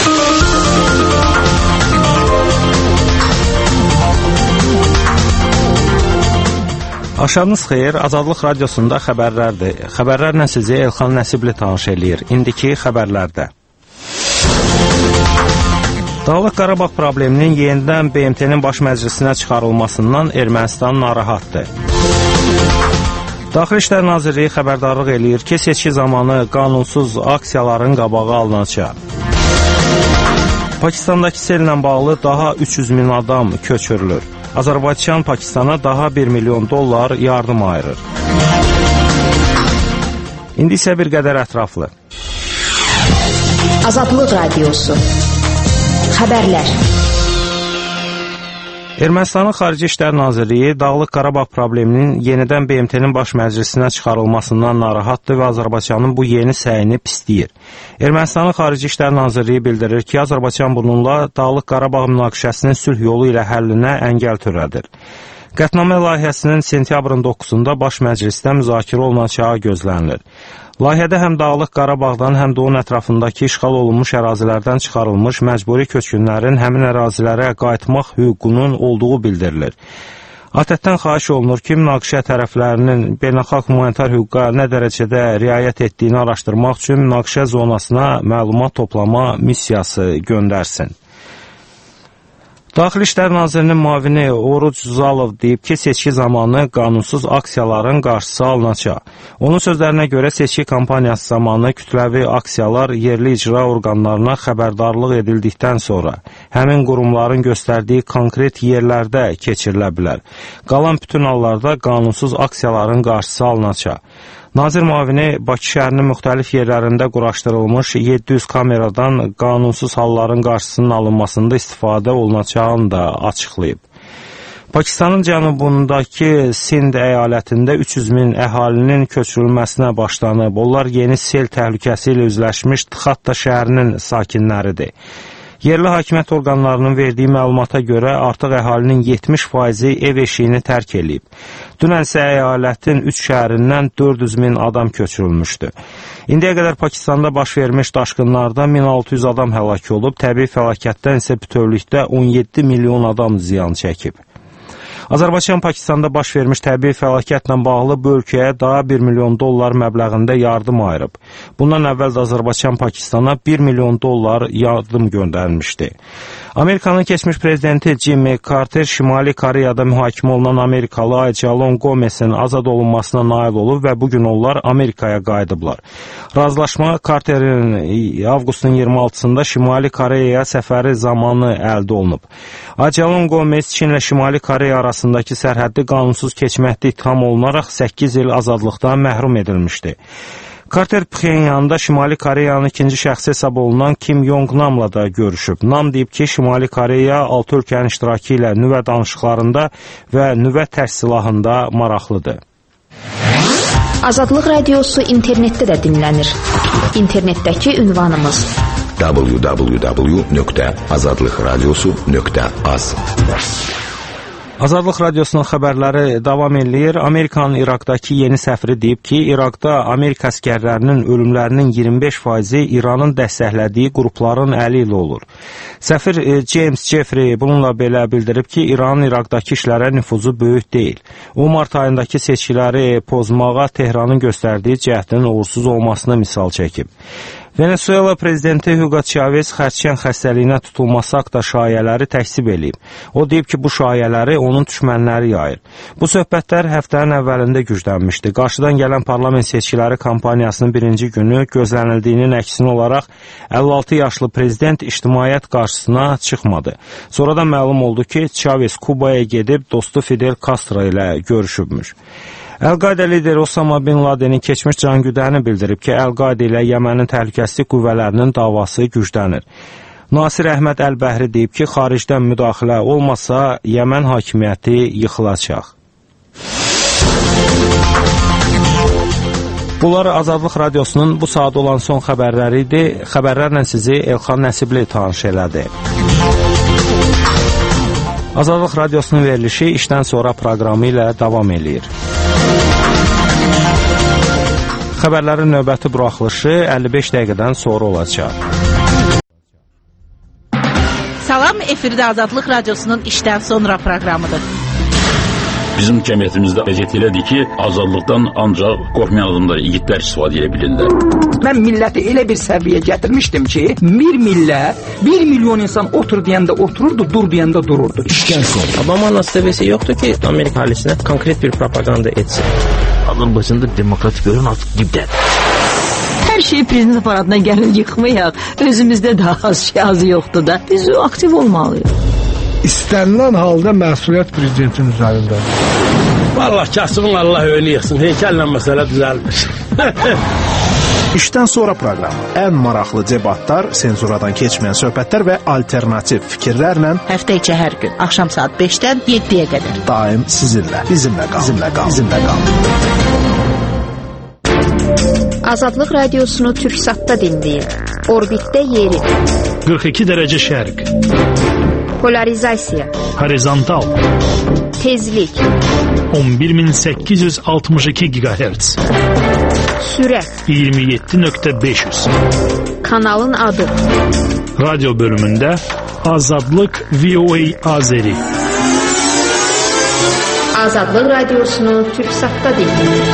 Axşamınız xeyir, Azadlıq Radiosunda xəbərlərdir. Xəbərlərlə sizi Elxan Nəsibli tanış eləyir. İndiki xəbərlərdə. Dağlıq Qarabağ probleminin yenidən BMT-nin baş məclisinə çıxarılmasından Ermənistan narahatdır. Daxili İşlər Nazirliyi xəbərdarlıq eləyir ki, seçki zamanı qanunsuz aksiyaların qabağı alınacaq. Pakistandakı sellə bağlı daha 300 min adam köçürülür. Azərbaycan Pakistana daha $1 milyon yardım ayırır. İndi isə bir qədər ətraflı. Azadlıq Radiosu. Xəbərlər. Ermənistanın Xarici İşlər Nazirliyi Dağlıq Qarabağ probleminin yenidən BMT-nin baş məclisinə çıxarılmasından narahatdır və Azərbaycanın bu yeni səyini pisləyir. Ermənistanın Xarici İşlər Nazirliyi bildirir ki, Azərbaycan bununla Dağlıq Qarabağ münaqişəsinin sülh yolu ilə həllinə əngəl törədir. Qətnamə layihəsinin sentyabrın 9-da baş məclisdə müzakirə olunacağı gözlənilir. Layihədə həm Dağlıq Qarabağdan, həm də onun ətrafındakı işğal olunmuş ərazilərdən çıxarılmış məcburi köçkünlərin həmin ərazilərə qayıtmaq hüququnun olduğu bildirilir. ATƏT-dən xahiş olunur ki, münaqişə tərəflərinin beynəlxalq humanitar hüquqa nə dərəcədə riayət etdiyini araşdırmaq üçün münaqişə zonasına məlumat toplama missiyası göndərsin. Daxili İşlər Nazirinin müavini Oruc Zalov deyib ki, seçki zamanı qanunsuz aksiyaların qarşısı alınacaq. Onun sözlərinə görə seçki kampaniyası zamanı kütləvi aksiyalar yerli icra orqanlarına xəbərdarlıq edildikdən sonra həmin qurumların göstərdiyi konkret yerlərdə keçirilə bilər. Qalan bütün hallarda qanunsuz aksiyaların qarşısı alınacaq. Nazir müavini Bakı şəhərinin müxtəlif yerlərində quraşdırılmış 700 kameradan qanunsuz halların qarşısının alınmasında istifadə olunacağını da açıqlayıb. Pakistanın cənubundakı Sind əyalətində 300 min əhalinin köçürülməsinə başlanıb. Onlar yeni sel təhlükəsi ilə üzləşmiş Txatta şəhərinin sakinləridir. Yerli hakimiyyət orqanlarının verdiyi məlumata görə artıq əhalinin 70%-i ev eşiyini tərk edib. Dünən isə əyalətin 3 şəhərindən 400 min adam köçürülmüşdü. İndiyə qədər Pakistanda baş vermiş daşqınlarda 1600 adam həlak olub, təbii fəlakətdən isə bütövlükdə 17 milyon adam ziyan çəkib. Azərbaycan Pakistanda baş vermiş təbii fəlakətlə bağlı bu ölkəyə daha $1 milyon məbləğində yardım ayırıb. Bundan əvvəl də Azərbaycan Pakistana $1 milyon yardım göndərmişdi. Amerikanın keçmiş prezidenti Jimmy Carter Şimali Koreyada mühakimə olunan Amerikalı Aycalon Gomesin azad olunmasına nail olub və bugün onlar Amerikaya qayıdıblar. Razılaşma Carterin avqustun 26-sında Şimali Koreyaya səfəri zamanı əldə olunub. Aycalon Gomes Çinlə Şimali Koreya arasındakı sərhəddi qanunsuz keçməkdə itham olunaraq 8 il azadlıqdan məhrum edilmişdi. Carter Pxenyanda Şimali Koreyanın ikinci şəxsi hesab olunan Kim Yong-namla da görüşüb. Nam deyib ki, Şimali Koreya 6 ölkənin iştirakı ilə nüvə danışıqlarında və nüvə tərsilahında maraqlıdır. Azadlıq Radiosu internetdə də dinlənir. İnternetdəki ünvanımız www.azadlıqradiosu.az. Azadlıq Radiosunun xəbərləri davam eləyir. Amerikanın İraqdakı yeni səfiri deyib ki, İraqda Amerika əskərlərinin ölümlərinin 25%-i İranın dəstəklədiyi qrupların əli ilə olur. Səfir James Jeffrey bununla belə bildirib ki, İranın İraqdakı işlərə nüfuzu böyük deyil. O, mart ayındakı seçkiləri pozmağa Tehranın göstərdiyi cəhdin uğursuz olmasını misal çəkib. Venezuela prezidenti Hugo Chavez xərçəng xəstəliyinə tutulması haqda şayələri təksib eləyib. O deyib ki, bu şayələri onun düşmənləri yayır. Bu söhbətlər həftənin əvvəlində güclənmişdi. Qarşıdan gələn parlament seçkiləri kampaniyasının birinci günü gözlənildiyinin əksinə olaraq 56 yaşlı prezident ictimaiyyət qarşısına çıxmadı. Sonradan məlum oldu ki, Chavez Kubaya gedib dostu Fidel Castro ilə görüşübmüş. Əl-Qayda lideri Osama Bin Ladenin keçmiş cangüdəni bildirib ki, Əl-Qayda ilə Yəmənin təhlükəsizlik qüvvələrinin davası güclənir. Nasir Əhməd Əl-Bəhri deyib ki, xaricdən müdaxilə olmasa, Yəmən hakimiyyəti yıxılacaq. Bunlar Azadlıq Radiosunun bu saat olan son xəbərləri idi. Xəbərlərlə sizi Elxan Nəsibli tanış elədi. Azadlıq Radiosunun verilişi işdən sonra proqramı ilə davam eləyir. Xəbərlərin növbəti buraxılışı 55 dəqiqədən sonra olacaq. Salam, efirdə Azadlıq Radiosunun işdən sonra proqramıdır. Bizim cəmiyyətimizdə vəziyyət elədir ki, azadlıqdan ancaq qorxmayan adamlar, igidlər istifadə edə bilirlər. Mən milləti elə bir səviyyəyə gətirmişdim ki, bir millət, 1 milyon insan otur deyəndə otururdu, dur deyəndə dururdu. İşdən sonra. Obama'nın seviyesi yoktu ki, Amerika ailesine konkret bir propaganda etsin. Azərbaycanda demokratik görün artıq dibdədir. Hər şey prezident aparatına gəlin yıxmayaq. Özümüzdə daha az yoxdur da. Biz aktiv olmalıyıq. İstənilən halda məsuliyyət prezidentin üzərində. Vallahi kasımın Allah öyle yıxsın. Heykəllə məsələ düzəlmir. İşdən sonra proqramı. Ən maraqlı debatlar, senzuradan keçməyən söhbətlər və alternativ fikirlərlə Həftə içi hər gün, axşam saat 5-dən 7-yə qədər. Daim sizinlə, bizimlə qalın. Azadlıq Radiosunu Türksatda dinləyin. Orbitdə yeri. 42 dərəcə şərq. Polarizasiya. Horizontal. Tezlik. 11862 GHz. Sürət. 27.500. Kanalın adı. Radyo bölümündə Azadlıq VOA Azeri. Azadlıq Radiosunu Türksatda dinləyin.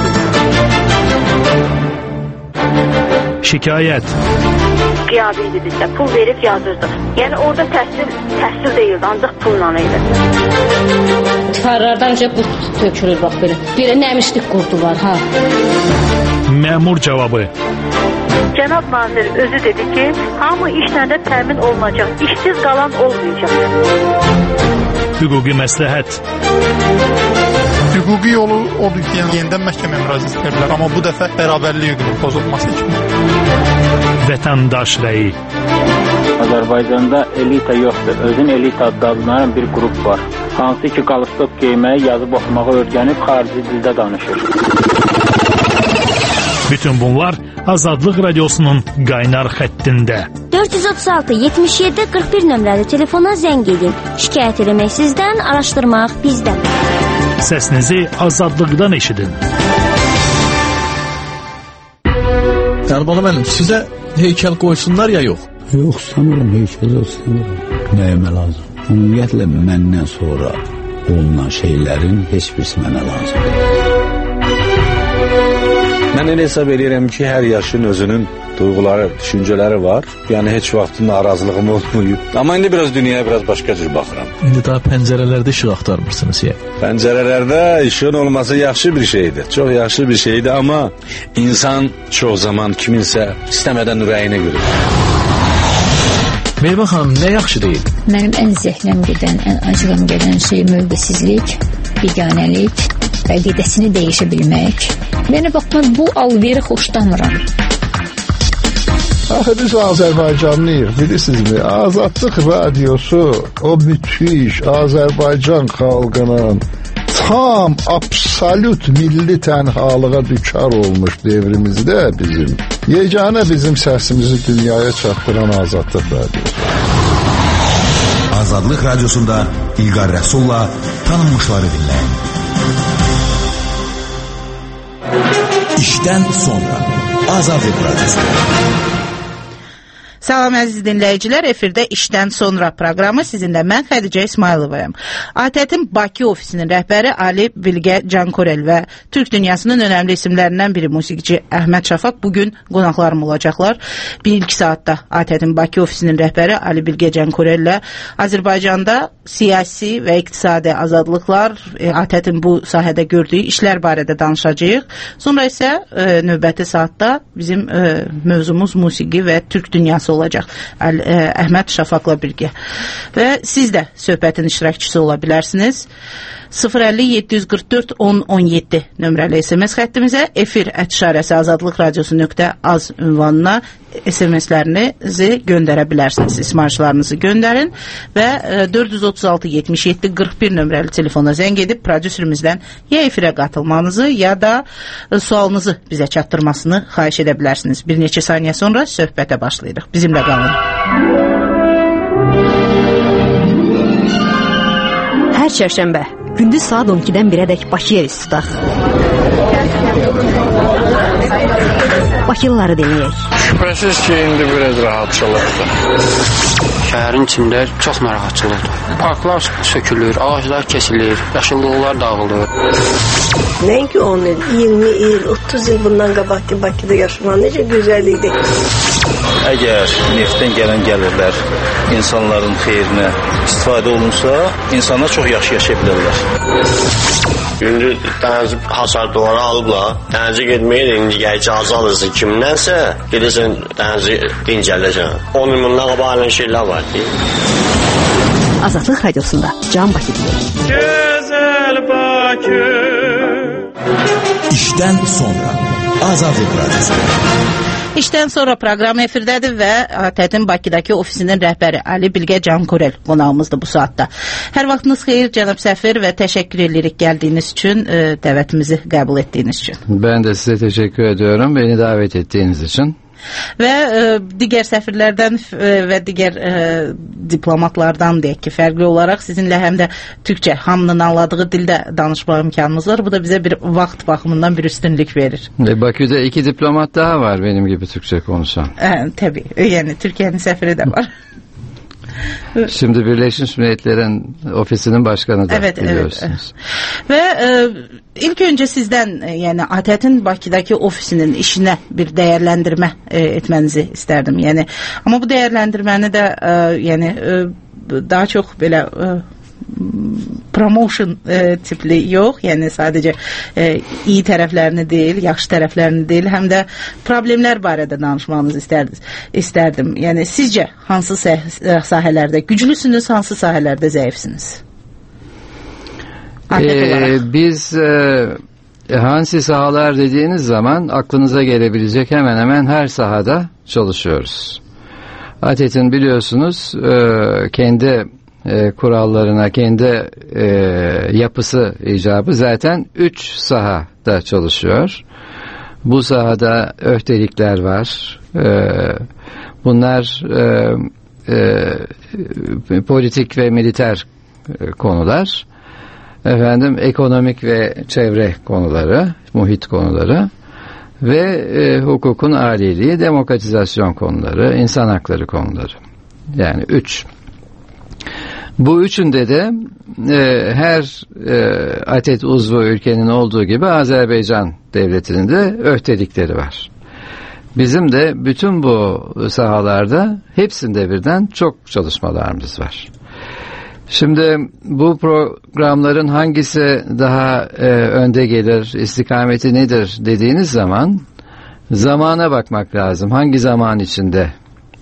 Şikayət. Qiyabi idi bizdə, pul verib yazırdıq. Yəni orada təhsil deyildi, ancaq pulla idi. Tifarlardan bu tökülür, bax belə. Belə nəmişlik qurdu var, ha. Məmur cavabı. Cənab nazir özü dedi ki, hamı işlərdə təmin olunacaq, işsiz qalan olmayacaq. Hüquqi məsləhət. Hüquqi yolu odur ki, yenidən məhkəməyə müraciət edirlər, amma bu dəfə bərabərlik hüququnun pozulması üçün. Vətəndaş rəyi. Azərbaycanda elita yoxdur. Özün elita adlanan bir qrup var. Hansı ki, qalstok geyməyi, yazıb oxumağı öyrənib xarici dildə danışır. Bütün bunlar Azadlıq Radiosunun qaynar xəttində. 436-77-41 nömrəli telefona zəng edin. Şikayət eləmək sizdən, araşdırmaq bizdən. Səsinizi azadlıqdan eşidin. Əlbəttə mənim, sizə heykəl qoysunlar ya yox? Yox, istəmirəm, heykəl istəmirəm. Nəyimə lazım? Ümumiyyətlə, məndən sonra olunan şeylərin heç birisi mənə lazım deyil. Mən elə hesab edirəm ki, hər yaşın özünün duyğuları, düşüncələri var. Yəni, heç vaxt narazılığım olmayıb. Amma indi biraz dünyaya biraz başqa cür baxıram. İndi daha pəncərələrdə işıq axtarmırsınız ya? Pəncərələrdə işığın olması yaxşı bir şeydir. Çox yaxşı bir şeydir, amma insan çox zaman kiminsə istəmədən ürəyinə görür. Meyvə xanım, nə yaxşı deyil? Mənim ən zəhləm gedən, ən acığım gedən şey mövqesizlik, biganəlik, əqidəsini dəyişə bilmək. Mənə bax, mən bu alveri xoşlamıram. Axı biz Azərbaycanlıyıq, bilirsinizmi? Azadlıq Radiosu o müthiş Azərbaycan xalqının tam, absolut milli tənhalığa düçar olmuş devrimizdə bizim, yeganə bizim səsimizi dünyaya çatdıran Azadlıq Radiosu. Azadlıq Radiosunda İlqar Rəsulla tanınmışları dinləyin. İşdən sonra Azadlıq Radiosu. Salam əziz dinləyicilər, efirdə işdən sonra proqramı sizinlə mən Xədicə İsmayılovayam. ATƏT-in Bakı ofisinin rəhbəri Ali Bilgə Cankorel və Türk dünyasının önəmli isimlərindən biri musiqiçi Əhməd Şafaq bugün qonaqlarım olacaqlar. Bir ilk saatda ATƏT-in Bakı ofisinin rəhbəri Ali Bilgə Cankorel ilə Azərbaycanda siyasi və iqtisadi azadlıqlar, ATƏT-in bu sahədə gördüyü işlər barədə danışacağıq. Sonra isə növbəti saatda bizim mövzumuz musiqi və Türk dünyası olacaq. Əhməd Şafaqla birgə. Və siz də söhbətin iştirakçısı ola bilərsiniz. 050-744-10-17 nömrəli SMS xəttimizə efir@azadlıqradiosu.az ünvanına SMS-lərinizi göndərə bilərsiniz. İsmarçılarınızı göndərin və 436-77-41 nömrəli telefona zəng edib prodüserimizdən ya efirə qatılmanızı ya da sualınızı bizə çatdırmasını xahiş edə bilərsiniz. Bir neçə saniyə sonra söhbətə başlayırıq. Bizimlə qalın. Hər çərşənbə gündüz saat 12-dən 1-ədək Bakı yeri tutaq. Bakılıları dinləyək. Şübhəsiz ki, indi biraz rahatçılıqdır. Şəhərin içində çox narahatçılıqdır. Parklar sökülür, ağaclar kesilir, yaşıllıqlar dağılır. Nəinki 10 il, 20 il, 30 il bundan qabaqki Bakıda yaşamaq necə gözəl idi. Əgər neftdən gələn gəlirlər insanların xeyrinə istifadə olunsa, insanlar çox yaxşı yaşaya bilərlər. Gündüz dənizci hasardıları alıblar. Dənizci getməyin, indi icazə alırsın kimdənsə, gedirsən dənizci dincələcəksən. 10 il bundan qabaq alən şeylər var ki. Azadlıq Radiosunda Can Bakı deyir. Gözəl Bakı. İşdən sonra Azadlıq Radiosu. İşdən sonra proqram efirdədir və ATƏT-in Bakıdakı ofisinin rəhbəri Ali Bilgə Cankurel qonağımızdır bu saatda. Hər vaxtınız xeyir cənab səfir və təşəkkür edirik gəldiyiniz üçün, dəvətimizi qəbul etdiyiniz üçün. Ben de size teşekkür ediyorum beni davet ettiğiniz için. Və digər səfirlərdən və digər diplomatlardan deyək ki, fərqli olaraq sizinlə həm də türkçə, hamının anladığı dildə danışma imkanımız var. Bu da bizə bir vaxt baxımından bir üstünlük verir. Bakü'de 2 diplomat daha var benim gibi Türkçe konuşan. Tabii, yani Türkiye'nin səfiri de var. Şimdi Birleşmiş Milletler'in ofisinin başkanı da biliyorsunuz. Evet. Ve ilk önce sizden yani ATƏT-in Bakıdakı ofisinin işine bir değerlendirme etmenizi isterdim. Yani ama bu değerlendirmeni de yani daha çok böyle promotion tipli yox, yəni sadəcə iyi tərəflərini deyil, yaxşı tərəflərini deyil, həm də problemlər barədə danışmanızı istərdim. Yəni sizcə hansı sahələrdə güclüsünüz, hansı sahələrdə zəifsiniz? Biz hangi sahalar dediğiniz zaman aklınıza gelebilecek hemen hemen her sahada çalışıyoruz. ATЭT'in biliyorsunuz kendi kurallarına, kendi yapısı icabı zaten 3 sahada çalışıyor. Bu sahada öhtelikler var. Bunlar politik ve militer konular. Ekonomik ve çevre konuları, muhit konuları ve hukukun aliliği, demokratizasyon konuları, insan hakları konuları. Yani 3. Bu üçünde de her ATЭT uzvu ülkenin olduğu gibi Azerbaycan devletinin de öhtelikleri var. Bizim de bütün bu sahalarda hepsinde birden çok çalışmalarımız var. Şimdi bu programların hangisi daha önde gelir, istikameti nedir dediğiniz zaman zamana bakmak lazım. Hangi zaman içinde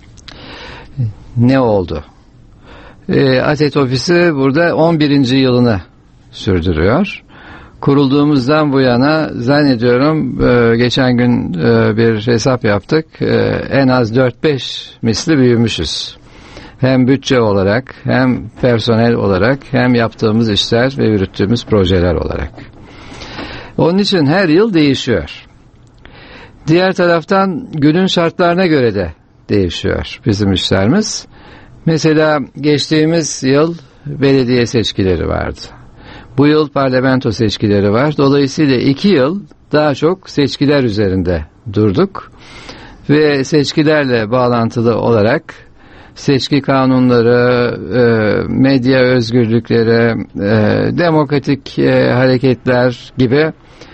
ne oldu? ATЭT ofisi burada 11. yılını sürdürüyor. Kurulduğumuzdan bu yana zannediyorum geçen gün bir hesap yaptık. En az 4-5 misli büyümüşüz. Hem bütçe olarak, hem personel olarak, hem yaptığımız işler ve yürüttüğümüz projeler olarak. Onun için her yıl değişiyor. Diğer taraftan günün şartlarına göre de değişiyor bizim işlerimiz. Mesela geçtiğimiz yıl belediye seçkileri vardı. Bu yıl parlamento seçkileri var. Dolayısıyla 2 yıl daha çok seçkiler üzerinde durduk. Ve seçkilerle bağlantılı olarak seçki kanunları, medya özgürlükleri, demokratik hareketler gibi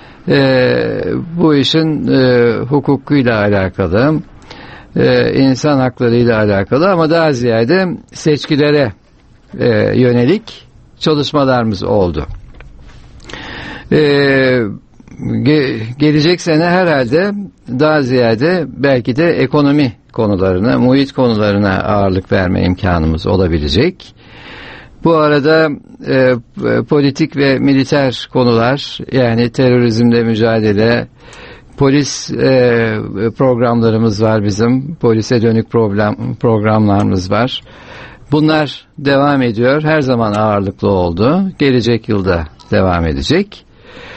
bu işin hukukuyla alakalı, insan haklarıyla alakalı ama daha ziyade seçkilere yönelik çalışmalarımız oldu. Gelecek sene herhalde daha ziyade belki de ekonomi konularına, muhit konularına ağırlık verme imkanımız olabilecek. Bu arada politik ve militer konular, yani terörizmle mücadele, polis programlarımız var bizim, polise dönük programlarımız var. Bunlar devam ediyor, her zaman ağırlıklı oldu. Gelecek yılda devam edecek.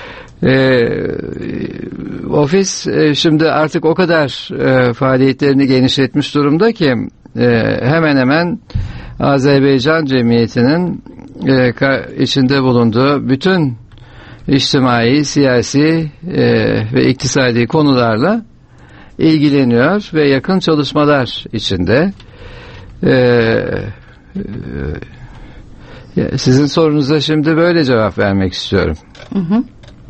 Ofis şimdi artık o kadar faaliyetlerini genişletmiş durumda ki hemen hemen Azerbaycan cemiyetinin içinde bulunduğu bütün içtimai, siyasi ve iktisadi konularla ilgileniyor ve yakın çalışmalar içinde. Sizin sorunuza şimdi böyle cevap vermek istiyorum. Hı hı.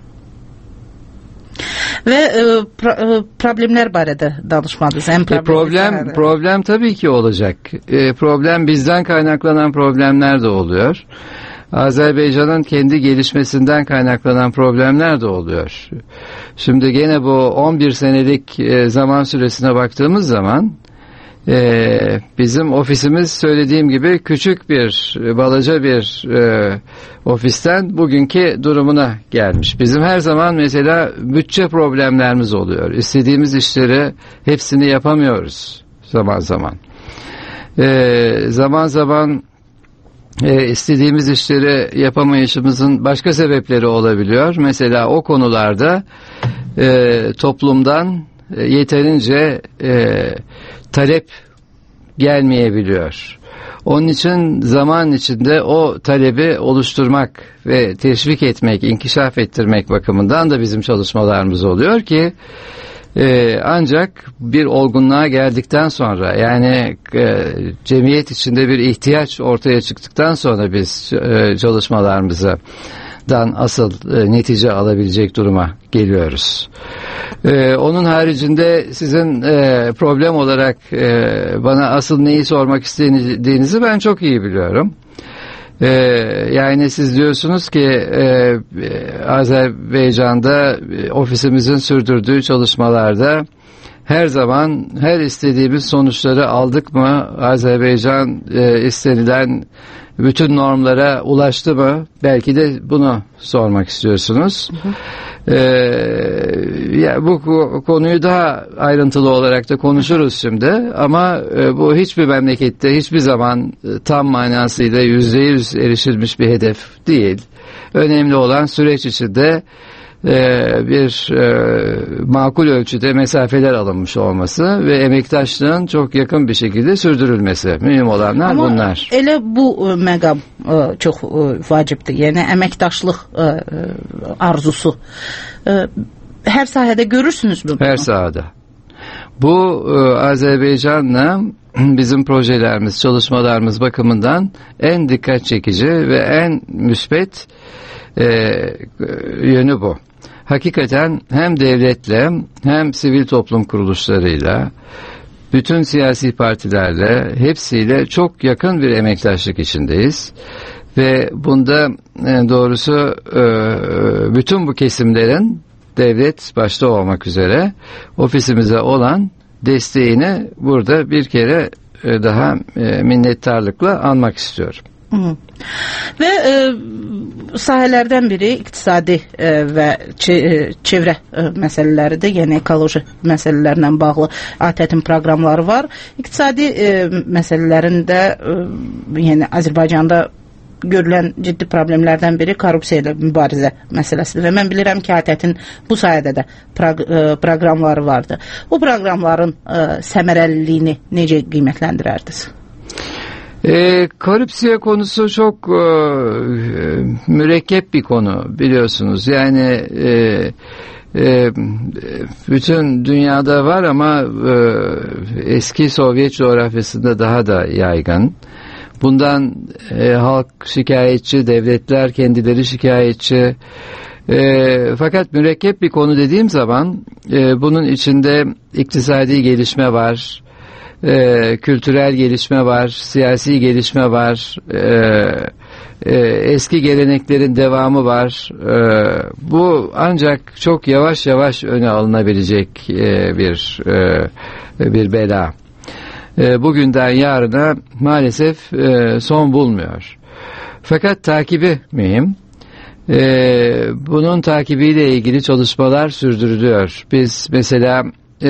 Ve problemler barədə danışmadınız. Problem tabii ki olacak. Problem bizden kaynaklanan problemler de oluyor. Azerbaycan'ın kendi gelişmesinden kaynaklanan problemler de oluyor. Şimdi gene bu 11 senelik zaman süresine baktığımız zaman bizim ofisimiz söylediğim gibi küçük bir, balaca bir ofisten bugünkü durumuna gelmiş. Bizim her zaman mesela bütçe problemlerimiz oluyor. İstediğimiz işleri hepsini yapamıyoruz zaman zaman. Zaman zaman istediğimiz işleri yapamayışımızın başka sebepleri olabiliyor. Mesela o konularda toplumdan yeterince talep gelmeyebiliyor. Onun için zaman içinde o talebi oluşturmak ve teşvik etmek, inkişaf ettirmek bakımından da bizim çalışmalarımız oluyor ki ancak bir olgunluğa geldikten sonra, yani cemiyet içinde bir ihtiyaç ortaya çıktıktan sonra biz çalışmalarımızdan asıl netice alabilecek duruma geliyoruz. Onun haricinde sizin problem olarak bana asıl neyi sormak istediğinizi ben çok iyi biliyorum. Yani siz diyorsunuz ki Azerbaycan'da ofisimizin sürdürdüğü çalışmalarda her zaman her istediğimiz sonuçları aldık mı? Azerbaycan istenilen bütün normlara ulaştı mı? Belki de bunu sormak istiyorsunuz. Hı hı. Ya bu konuyu daha ayrıntılı olarak da konuşuruz şimdi, ama bu hiçbir memlekette hiçbir zaman tam manasıyla %100 erişilmiş bir hedef değil. Önemli olan süreç içinde bir makul ölçüde mesafeler alınmış olması ve emektaşlığın çok yakın bir şekilde sürdürülmesi. Mühim olanlar ama bunlar. Elə bu məqam çox vacibdir. Yəni əməkdaşlıq arzusu. Hər sahədə görürsünüz mü? Hər sahədə. Bu Azerbaycan'la bizim projelerimiz, çalışmalarımız bakımından en dikkat çekici ve en müspet yönü bu. Hakikaten hem devletle hem sivil toplum kuruluşlarıyla, bütün siyasi partilerle, hepsiyle çok yakın bir emektaşlık içindeyiz. Ve bunda doğrusu bütün bu kesimlerin, devlet başta olmak üzere, ofisimize olan desteğini burada bir kere daha minnettarlıkla anmak istiyorum. Hı. Və sahələrdən biri iqtisadi və çevrə məsələləridir. Yəni ekoloji məsələlərlə bağlı ATƏT-in proqramları var. İqtisadi məsələlərin də yəni Azərbaycanda görülən ciddi problemlərdən biri korrupsiya ilə mübarizə məsələsidir. Və mən bilirəm ki, ATƏT-in bu sayədə də proqramları vardı. Bu proqramların səmərəliliyini necə qiymətləndirərdiniz? Korrupsiya konusu çok mürekkep bir konu, biliyorsunuz. Yani bütün dünyada var ama eski Sovyet coğrafyasında daha da yaygın. Bundan halk şikayetçi, devletler kendileri şikayetçi. Fakat mürekkep bir konu dediğim zaman bunun içinde iktisadi gelişme var, kültürel gelişme var, siyasi gelişme var, eski geleneklerin devamı var. Bu ancak çok yavaş yavaş öne alınabilecek bir bela. Bugünden yarına maalesef son bulmuyor. Fakat takibi mühim. Bunun takibiyle ilgili çalışmalar sürdürülüyor. Biz mesela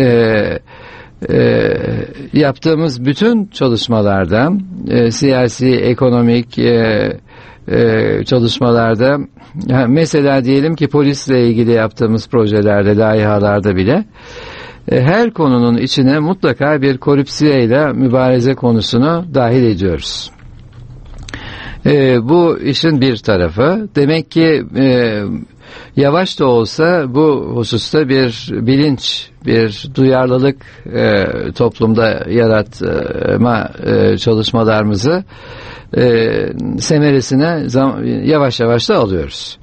yaptığımız bütün çalışmalarda, siyasi, ekonomik çalışmalarda, mesela diyelim ki polisle ilgili yaptığımız projelerde, layihalarda bile her konunun içine mutlaka bir korrupsiyayla mübareze konusunu dahil ediyoruz. Bu işin bir tarafı. Demek ki yavaş da olsa bu hususta bir bilinç, bir duyarlılık toplumda yaratma çalışmalarımızı semeresine yavaş yavaş da alıyoruz.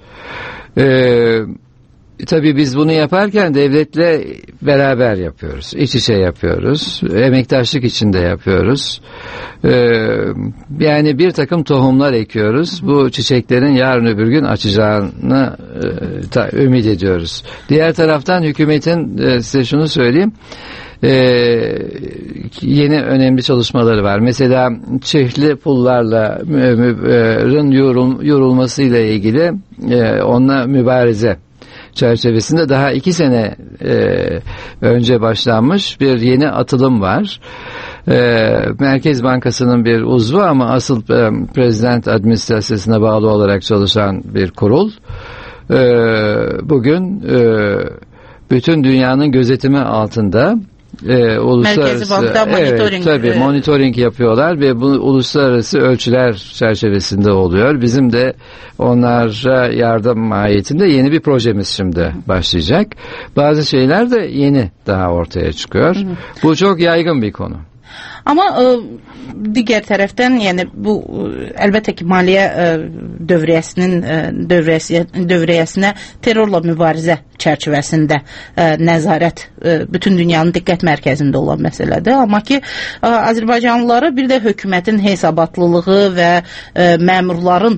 Tabii biz bunu yaparken devletle beraber yapıyoruz. İç içe yapıyoruz. Emektaşlık içinde yapıyoruz. Yani bir takım tohumlar ekiyoruz. Bu çiçeklerin yarın öbür gün açacağını ümit ediyoruz. Diğer taraftan hükümetin size şunu söyleyeyim. Yeni önemli çalışmaları var. Mesela çiftli pullarla yorulmasıyla ilgili onunla mübareze çerçevesinde daha 2 sene önce başlanmış bir yeni atılım var. Merkez Bankası'nın bir uzvu ama asıl prezident administrasyasına bağlı olarak çalışan bir kurul. Bugün bütün dünyanın gözetimi altında Merkezi Bank'ta monitoring yapıyorlar ve bu uluslararası ölçüler çerçevesinde oluyor. Bizim de onlara yardım mahiyetinde yeni bir projemiz şimdi başlayacak. Bazı şeyler de yeni daha ortaya çıkıyor. Bu çok yaygın bir konu. Ama digər tərəfdən, yəni bu əlbəttə ki, maliyyə dövriyyəsinə terrorla mübarizə çərçivəsində nəzarət bütün dünyanın diqqət mərkəzində olan məsələdir. Amma ki, Azərbaycanlıları bir də hökumətin hesabatlılığı və məmurların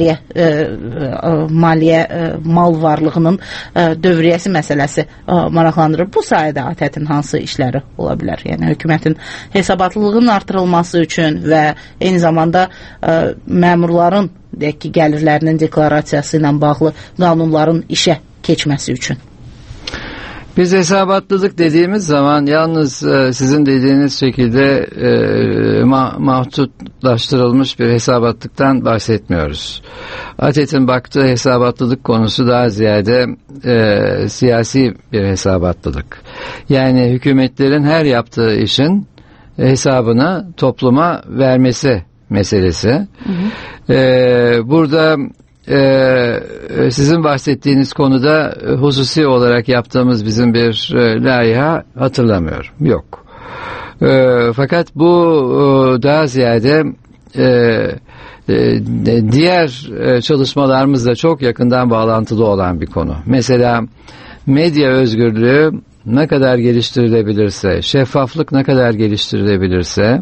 maliyyə mal varlığının dövriyyəsi məsələsi maraqlandırır. Bu sayədə ATƏT-in hansı işləri ola bilər? Yəni hökumətin hesabatlılığının artırılması üçün və eyni zamanda məmurların deyək ki, gəlirlərinin deklarasiyası ilə bağlı qanunların işə keçməsi üçün. Biz hesabatlılık dediğimiz zaman yalnız sizin dediğiniz şekilde mahdutlaştırılmış bir hesabatlıktan bahsetmiyoruz. ATET'in baktığı hesabatlılık konusu daha ziyade siyasi bir hesabatlılık. Yani hükümetlerin her yaptığı işin hesabını topluma vermesi meselesi. Burada sizin bahsettiğiniz konuda hususi olarak yaptığımız bizim bir layıha hatırlamıyorum. Yok. Fakat bu daha ziyade diğer çalışmalarımızla çok yakından bağlantılı olan bir konu. Mesela medya özgürlüğü ne kadar geliştirilebilirse, şeffaflık ne kadar geliştirilebilirse,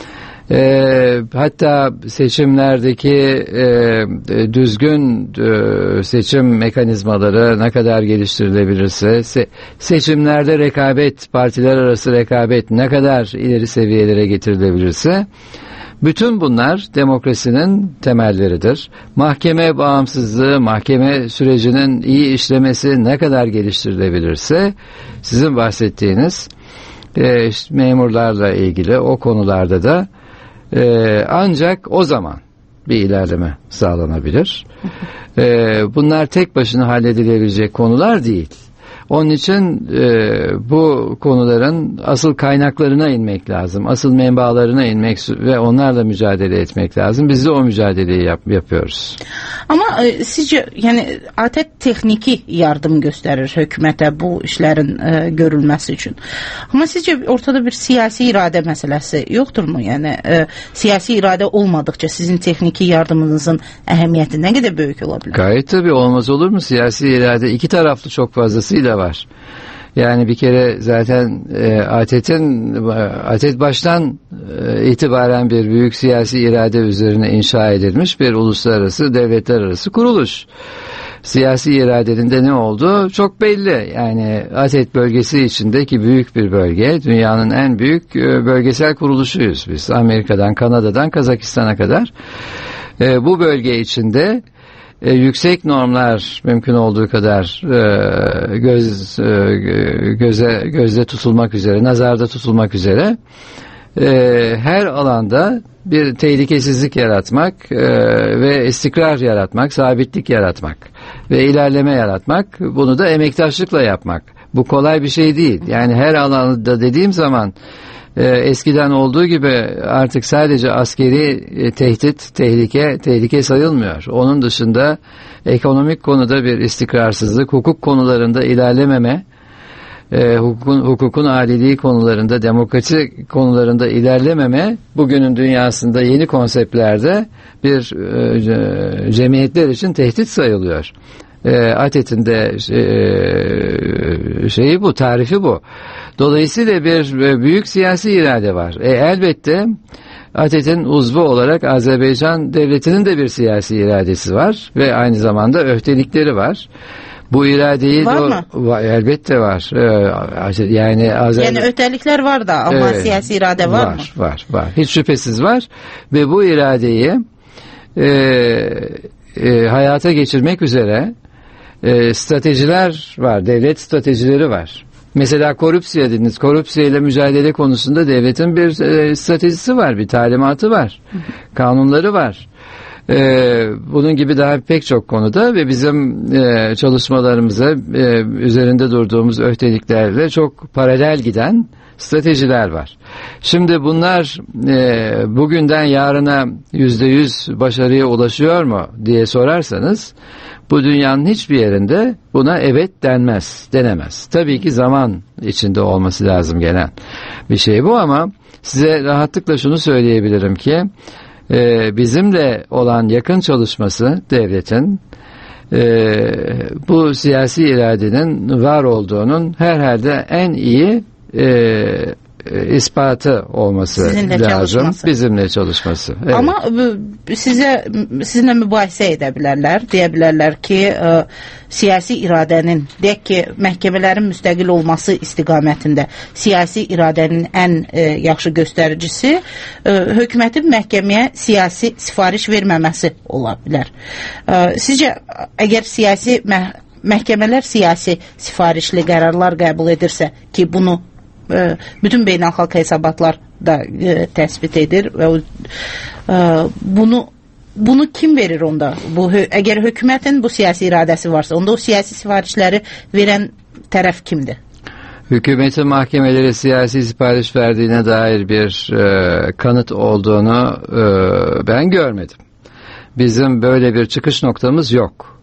hatta seçimlerdeki düzgün seçim mekanizmaları ne kadar geliştirilebilirse, seçimlerde rekabet, partiler arası rekabet ne kadar ileri seviyelere getirilebilirse, bütün bunlar demokrasinin temelleridir. Mahkeme bağımsızlığı, mahkeme sürecinin iyi işlemesi ne kadar geliştirilebilirse, sizin bahsettiğiniz memurlarla ilgili o konularda da ancak o zaman bir ilerleme sağlanabilir. Bunlar tek başına halledilebilecek konular değil. Onun için bu konuların asıl kaynaklarına inmek lazım. Asıl menbalarına inmek ve onlarla mücadele etmek lazım. Biz de o mücadeleyi yapıyoruz. Ama sizce yani ATET texniki yardım gösterir hökumətə bu işlerin görülmesi için. Ama sizce ortada bir siyasi irade meselesi yoktur mu? Yani siyasi irade olmadıkça sizin texniki yardımınızın ehemmiyeti ne kadar büyük olabilir? Gayet tabii, olmaz olur mu? Siyasi irade iki taraflı çok fazlasıyla var. Yani bir kere zaten ATET baştan itibaren bir büyük siyasi irade üzerine inşa edilmiş bir uluslararası devletler arası kuruluş. Siyasi iradenin de ne olduğu çok belli. Yani ATET bölgesi içindeki büyük bir bölge, dünyanın en büyük bölgesel kuruluşuyuz biz. Amerika'dan, Kanada'dan, Kazakistan'a kadar. Bu bölge içinde yüksek normlar mümkün olduğu kadar gözde tutulmak üzere, nazarda tutulmak üzere her alanda bir tehlikesizlik yaratmak ve istikrar yaratmak, sabitlik yaratmak ve ilerleme yaratmak, bunu da emektaşlıkla yapmak. Bu kolay bir şey değil. Yani her alanda dediğim zaman eskiden olduğu gibi artık sadece askeri tehdit, tehlike sayılmıyor. Onun dışında ekonomik konuda bir istikrarsızlık, hukuk konularında ilerlememe, hukukun adilliği konularında, demokrasi konularında ilerlememe bugünün dünyasında yeni konseptlerde bir cemiyetler için tehdit sayılıyor. ATET'in de şeyi bu, tarifi bu. Dolayısıyla bir büyük siyasi irade var. Elbette ATET'in uzvu olarak Azerbaycan devletinin de bir siyasi iradesi var ve aynı zamanda öhtelikleri var. Bu iradeyi var mı? Elbette var. Yani ötelikler var da ama siyasi irade var mı? Var. Hiç şüphesiz var ve bu iradeyi hayata geçirmek üzere stratejiler var, devlet stratejileri var. Mesela korupsiya dediniz. Korupsiya ile mücadele konusunda devletin bir stratejisi var, bir talimatı var, kanunları var. Bunun gibi daha pek çok konuda ve bizim çalışmalarımıza üzerinde durduğumuz öhteliklerle çok paralel giden stratejiler var. Şimdi bunlar bugünden yarına %100 başarıya ulaşıyor mu diye sorarsanız bu dünyanın hiçbir yerinde buna evet denemez. Tabii ki zaman içinde olması lazım gelen bir şey bu ama size rahatlıkla şunu söyleyebilirim ki bizimle olan yakın çalışması devletin bu siyasi iradenin var olduğunun herhalde en iyi ispatı olması lazım. Bizimle çalışması. Evet. Ama sizinle mübahisə edə bilərlər. Deyə bilərlər ki, siyasi iradənin, deyək ki, məhkəmələrin müstəqil olması istiqamətində siyasi iradənin ən yaxşı göstəricisi hökumətin məhkəməyə siyasi sifariş verməməsi ola bilər. Sizcə, əgər siyasi məhkəmələr siyasi sifarişli qərarlar qəbul edirsə ki, bunu bütün beynəlxalq hesabatlar da təsbit edir və bunu kim verir onda? Əgər hökumətin bu siyasi iradəsi varsa, onda o siyasi sifarişləri verən tərəf kimdir? Hükümetin mahkemelere siyasi sipariş verdiğine dair bir kanıt olduğunu ben görmedim. Bizim böyle bir çıkış noktamız yok.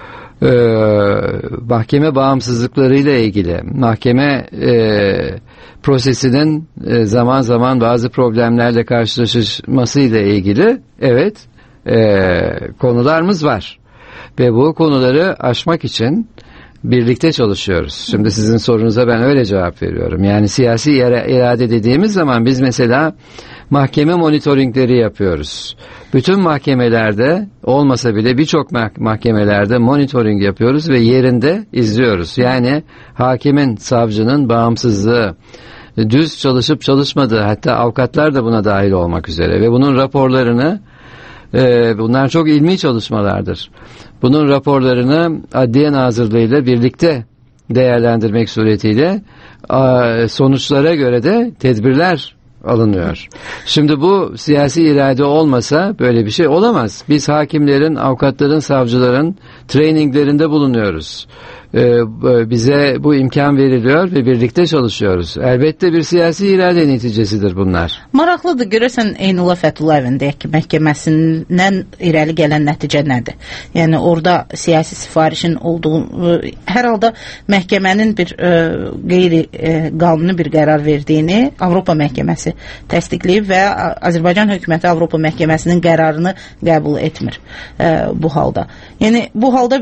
Mahkeme bağımsızlıklarıyla ilgili, mahkeme prosesinin zaman zaman bazı problemlerle karşılaşmasıyla ilgili evet konularımız var ve bu konuları aşmak için birlikte çalışıyoruz. Şimdi sizin sorunuza ben öyle cevap veriyorum. Yani siyasi irade dediğimiz zaman biz mesela mahkeme monitoringleri yapıyoruz. Bütün mahkemelerde olmasa bile birçok mahkemelerde monitoring yapıyoruz ve yerinde izliyoruz. Yani hakimin, savcının bağımsızlığı, düz çalışıp çalışmadığı, hatta avukatlar da buna dahil olmak üzere ve bunun raporlarını, bunlar çok ilmi çalışmalardır. Bunun raporlarını Adliye Nazırlığı ile birlikte değerlendirmek suretiyle sonuçlara göre de tedbirler alınıyor. Şimdi bu siyasi irade olmasa böyle bir şey olamaz. Biz hakimlerin, avukatların, savcıların traininglerinde bulunuyoruz. Bize bu imkan veriliyor ve birlikte çalışıyoruz. Elbette bir siyasi irade neticesidir bunlar. Maraqlıdır. Görürsən Eynullah Fətullayevin deyək ki, məhkəməsindən irəli gələn nəticə nədir? Yəni orada siyasi sifarişin olduğu, hər halda məhkəmənin bir qeyri-qanuni bir qərar verdiyini Avropa məhkəməsi təsdiqləyib və Azərbaycan hökuməti Avropa məhkəməsinin qərarını qəbul etmir bu halda. Yəni bu halda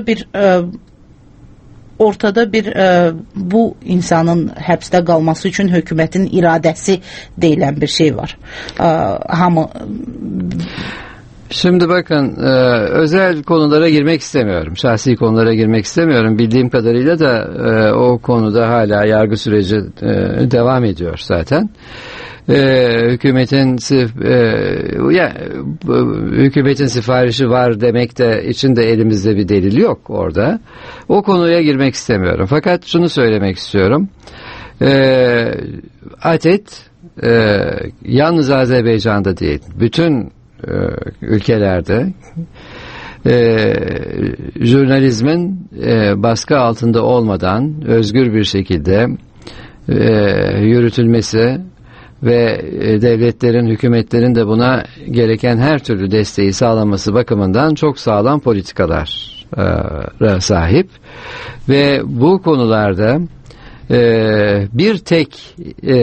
ortada bir bu insanın həbsdə qalması üçün hökumətin iradəsi deyilən bir şey var. Şimdi bakın özel konulara girmek istemiyorum. Şahsi konulara girmek istemiyorum. Bildiğim kadarıyla da o konuda hala yargı süreci devam ediyor zaten. Hükümetin sifarişi var demek de içinde elimizde bir delil yok orada. O konuya girmek istemiyorum. Fakat şunu söylemek istiyorum. ATET yalnız Azerbaycan'da değil, bütün ülkelerde jurnalizmin baskı altında olmadan özgür bir şekilde yürütülmesi, ve devletlerin, hükümetlerin de buna gereken her türlü desteği sağlaması bakımından çok sağlam politikalara sahip ve bu konularda bir tek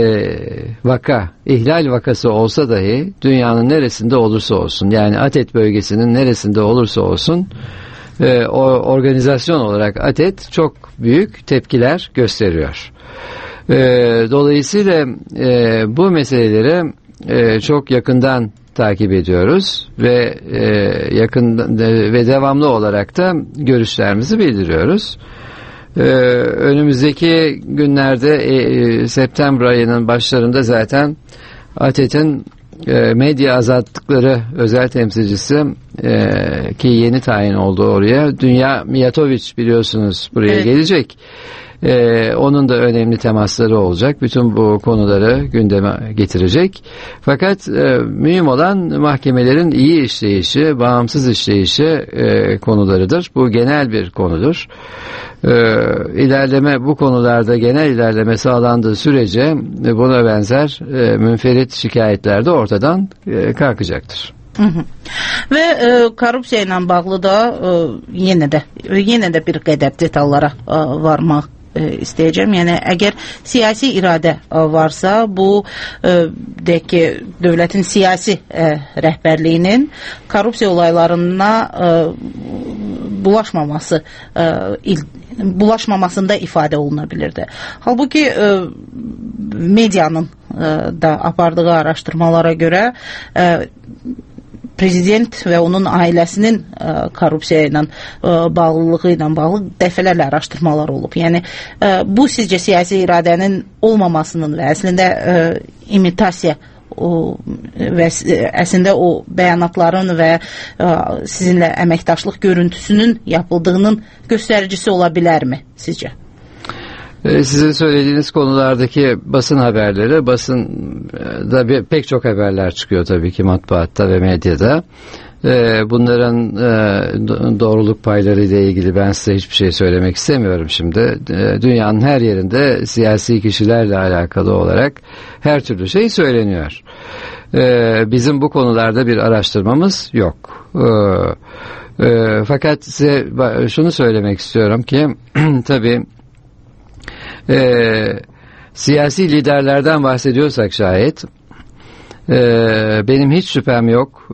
ihlal vakası olsa dahi dünyanın neresinde olursa olsun, yani ATET bölgesinin neresinde olursa olsun o organizasyon olarak ATET çok büyük tepkiler gösteriyor. Dolayısıyla bu meseleleri çok yakından takip ediyoruz ve ve devamlı olarak da görüşlerimizi bildiriyoruz. Önümüzdeki günlerde September ayının başlarında zaten ATET'in medya azalttıkları özel temsilcisi ki yeni tayin oldu oraya, Dünya Mijatović biliyorsunuz buraya gelecek. Onun da önemli temasları olacak. Bütün bu konuları gündeme getirecek. Fakat mühim olan mahkemelerin iyi işleyişi, bağımsız işleyişi konularıdır. Bu genel bir konudur. İlerleme bu konularda genel ilerleme sağlandığı sürece buna benzer münferit şikayetler de ortadan kalkacaktır. Və korrupsiya ilə bağlı da yenə də bir qədər detallara varmaq istəyəcəm. Yəni əgər siyasi iradə varsa, bu deyək ki, dövlətin siyasi rəhbərliyinin korrupsiya olaylarına bulaşmamasında ifadə oluna bilirdi. Halbuki medianın da apardığı araşdırmalara görə prezident və onun ailəsinin korrupsiya ilə bağlılığı ilə bağlı dəfələrlə araşdırmalar olub. Yəni bu sizcə siyasi iradənin olmamasının və əslində imitasiya və əslində o bəyanatların və sizinlə əməkdaşlıq görüntüsünün yapıldığının göstəricisi ola bilərmi sizcə? Sizin söylediğiniz konulardaki basın haberleri, basında pek çok haberler çıkıyor tabii ki matbaatta ve medyada. Bunların doğruluk payları ile ilgili ben size hiçbir şey söylemek istemiyorum şimdi. Dünyanın her yerinde siyasi kişilerle alakalı olarak her türlü şey söyleniyor. Bizim bu konularda bir araştırmamız yok. Fakat size şunu söylemek istiyorum ki tabii siyasi liderlerden bahsediyorsak şayet benim hiç şüphem yok.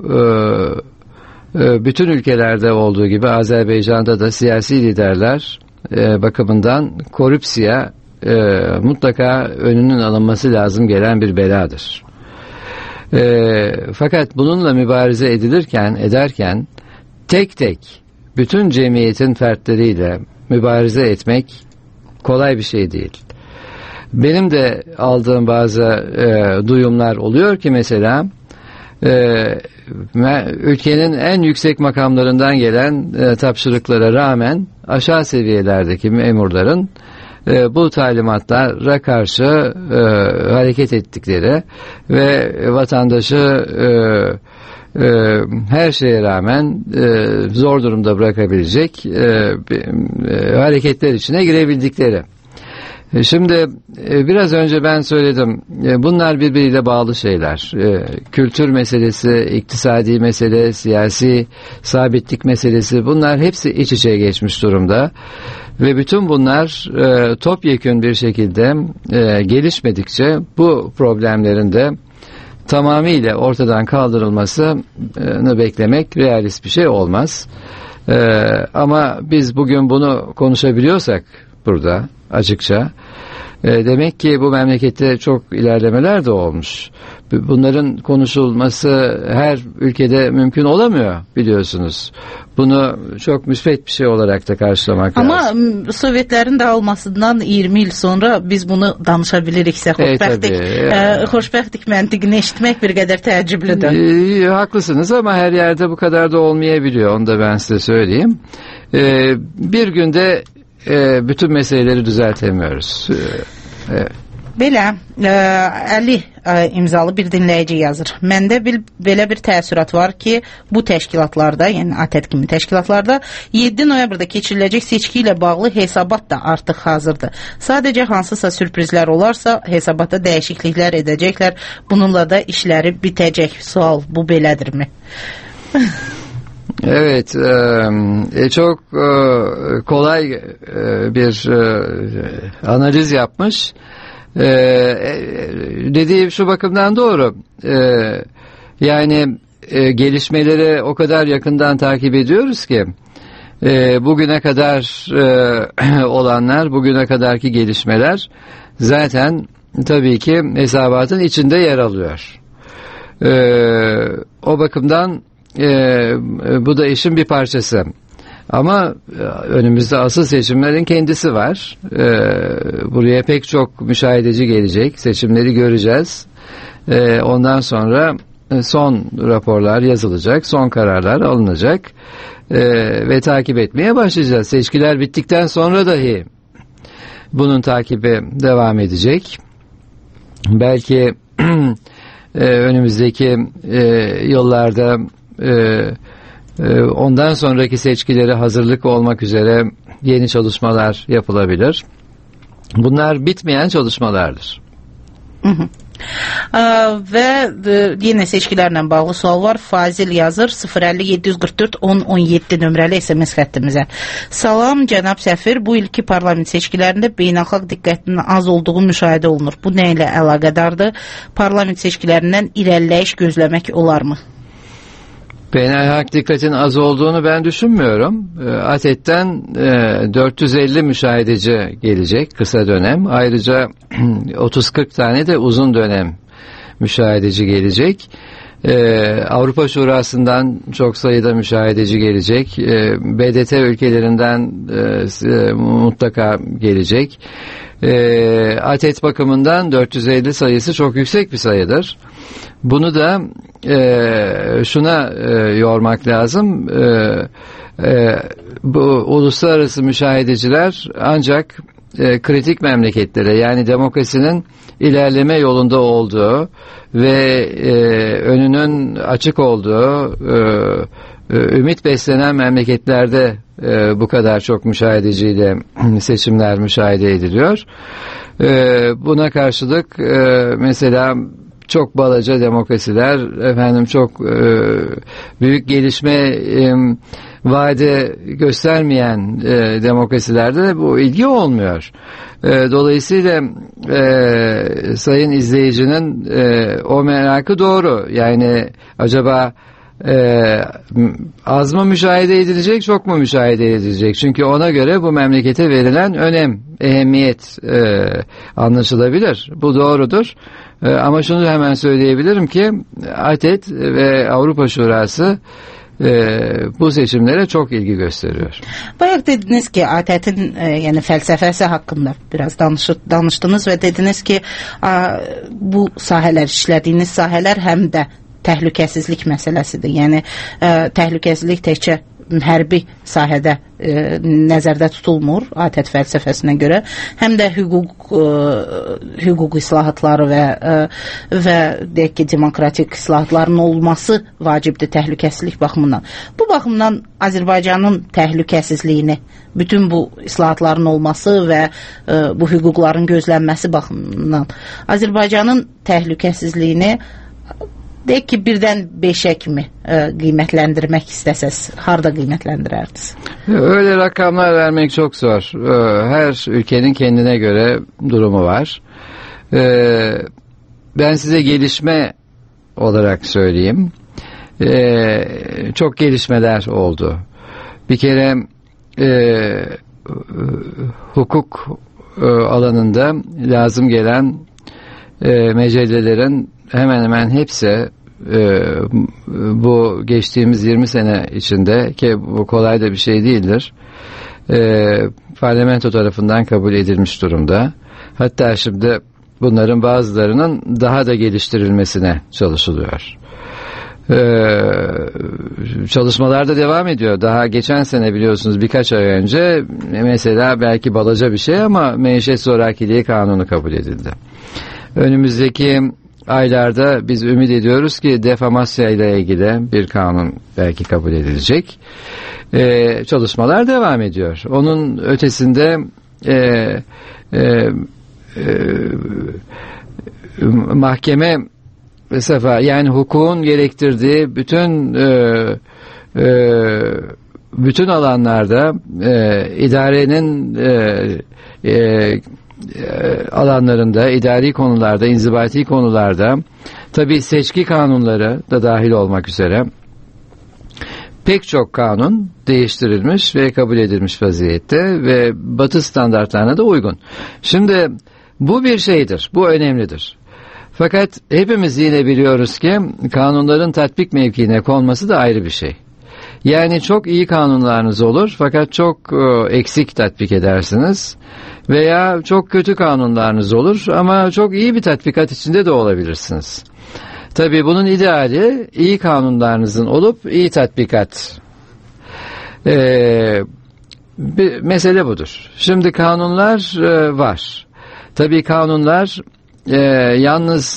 Bütün ülkelerde olduğu gibi Azerbaycan'da da siyasi liderler bakımından korupsiya mutlaka önünün alınması lazım gelen bir beladır. Fakat bununla mübarize ederken tek tek bütün cemiyetin fertleriyle mübarize etmek kolay bir şey değil. Benim de aldığım bazı duyumlar oluyor ki mesela ülkenin en yüksek makamlarından gelen tapşırıklara rağmen aşağı seviyelerdeki memurların bu talimatlara karşı hareket ettikleri ve vatandaşı her şeye rağmen zor durumda bırakabilecek hareketler içine girebildikleri. Şimdi biraz önce ben söyledim, bunlar birbiriyle bağlı şeyler. Kültür meselesi, iktisadi mesele, siyasi sabitlik meselesi, bunlar hepsi iç içe geçmiş durumda. Ve bütün bunlar topyekün bir şekilde gelişmedikçe bu problemlerin de tamamıyla ortadan kaldırılmasını beklemek realist bir şey olmaz. Ama biz bugün bunu konuşabiliyorsak burada açıkça, demek ki bu memlekette çok ilerlemeler de olmuş. Bunların konuşulması her ülkede mümkün olamıyor biliyorsunuz. Bunu çok müsbet bir şey olarak da karşılamak lazım. Ama Sovyetlerin dağılmasından 20 yıl sonra biz bunu danışabiliriksə xoşbəxtlik məntiqini eşitmək bir qədər təəccüblüdür. Haklısınız ama her yerde bu kadar da olmayabiliyor. Onu da ben size söyleyeyim. Bir günde bütün meseleleri düzeltemiyoruz. Belə, Ali imzalı bir dinləyici yazır. Məndə belə bir təəssürat var ki, bu təşkilatlarda, yəni ATƏT kimi təşkilatlarda 7 noyabrda keçiriləcək seçki ilə bağlı hesabat da artıq hazırdır. Sadəcə hansısa sürprizlər olarsa, hesabatda dəyişikliklər edəcəklər. Bununla da işləri bitəcək. Sual, bu belədirmi? Evet, çok kolay bir analiz yapmış. Dediğim şu bakımdan doğru. Yani gelişmeleri o kadar yakından takip ediyoruz ki bugüne kadar olanlar, bugüne kadarki gelişmeler zaten tabii ki hesabatın içinde yer alıyor. O bakımdan bu da işin bir parçası. Ama önümüzde asıl seçimlerin kendisi var. Buraya pek çok müşahedeci gelecek. Seçimleri göreceğiz. Ondan sonra son raporlar yazılacak. Son kararlar alınacak. Ve takip etmeye başlayacağız. Seçkiler bittikten sonra dahi bunun takibi devam edecek. Belki önümüzdeki yıllarda ondan sonraki seçkilere hazırlık olmak üzere yeni çalışmalar yapılabilir. Bunlar bitmeyen çalışmalardır. Və yenə seçkilərlə bağlı sual var. Fazil yazır 050-744-10-17 nömrəli SMS xəttimizə. Salam cənab səfir, bu ilki parlament seçkilərində beynəlxalq diqqətinin az olduğu müşahidə olunur. Bu nə ilə əlaqədardır? Parlament seçkilərindən irəliləyiş gözləmək olarmı? Beynəlxalq dikkatin az olduğunu ben düşünmüyorum. ATET'ten 450 müşahedeci gelecek kısa dönem. Ayrıca 30-40 tane de uzun dönem müşahedeci gelecek. Avrupa Şurası'ndan çok sayıda müşahedeci gelecek. BDT ülkelerinden mutlaka gelecek. ATET bakımından 450 sayısı çok yüksek bir sayıdır. Bunu da şuna yormak lazım. Bu uluslararası müşahedeciler ancak kritik memleketlere, yani demokrasinin ilerleme yolunda olduğu ve önünün açık olduğu, ümit beslenen memleketlerde bu kadar çok müşahedeciyle seçimler müşahede ediliyor. Buna karşılık mesela çok balaca demokrasiler, çok büyük gelişme vaade göstermeyen demokrasilerde bu ilgi olmuyor. Dolayısıyla sayın izleyicinin o merakı doğru. Yani acaba az mı müşahede edilecek, çok mu müşahede edilecek? Çünkü ona göre bu memlekete verilen önem, ehemmiyet anlaşılabilir. Bu doğrudur. Ama şunu hemen söyleyebilirim ki ATET ve Avrupa Şurası bu seçimlere çok ilgi gösteriyor. Bayaq dediniz ki ATET'in yani fəlsəfəsi haqqında biraz danışdınız və dediniz ki bu sahələr, işlədiyiniz sahələr həm də təhlükəsizlik məsələsidir. Yəni təhlükəsizlik təkcə hərbi sahədə nəzərdə tutulmur ATET fəlsəfəsinə görə, həm də hüquq islahatları və deyək ki, demokratik islahatların olması vacibdir təhlükəsizlik baxımından. Bu baxımdan Azərbaycanın təhlükəsizliyini, bütün bu islahatların olması və bu hüquqların gözlənməsi baxımından Azərbaycanın təhlükəsizliyini deyək ki, birdən 5'e kimi qiymətləndirmək istəsəz, harda qiymətləndirərdiniz? Öyle rakamlar vermek çok zor. Her ülkenin kendine göre durumu var. Ben size gelişme olarak söyleyeyim. Çok gelişmeler oldu. Bir kere hukuk alanında lazım gelen mecellelerin hemen hemen hepsi bu geçtiğimiz 20 sene içinde, ki bu kolay da bir şey değildir, parlamento tarafından kabul edilmiş durumda. Hatta şimdi bunların bazılarının daha da geliştirilmesine çalışılıyor. Çalışmalar da devam ediyor. Daha geçen sene biliyorsunuz, birkaç ay önce mesela belki balaca bir şey ama menşet zorakiliği kanunu kabul edildi. Önümüzdeki aylarda biz ümit ediyoruz ki defamasya ile ilgili bir kanun belki kabul edilecek. Çalışmalar devam ediyor. Onun ötesinde mahkeme sefer yani hukukun gerektirdiği bütün alanlarda idarenin alanlarında, idari konularda, inzibati konularda, tabii seçki kanunları da dahil olmak üzere pek çok kanun değiştirilmiş ve kabul edilmiş vaziyette ve Batı standartlarına da uygun. Şimdi bu bir şeydir, bu önemlidir. Fakat hepimiz yine biliyoruz ki kanunların tatbik mevkiine konması da ayrı bir şey. Yani çok iyi kanunlarınız olur fakat çok eksik tatbik edersiniz veya çok kötü kanunlarınız olur ama çok iyi bir tatbikat içinde de olabilirsiniz. Tabii bunun ideali iyi kanunlarınızın olup iyi tatbikat. Bir mesele budur. Şimdi kanunlar var. Tabii kanunlar yalnız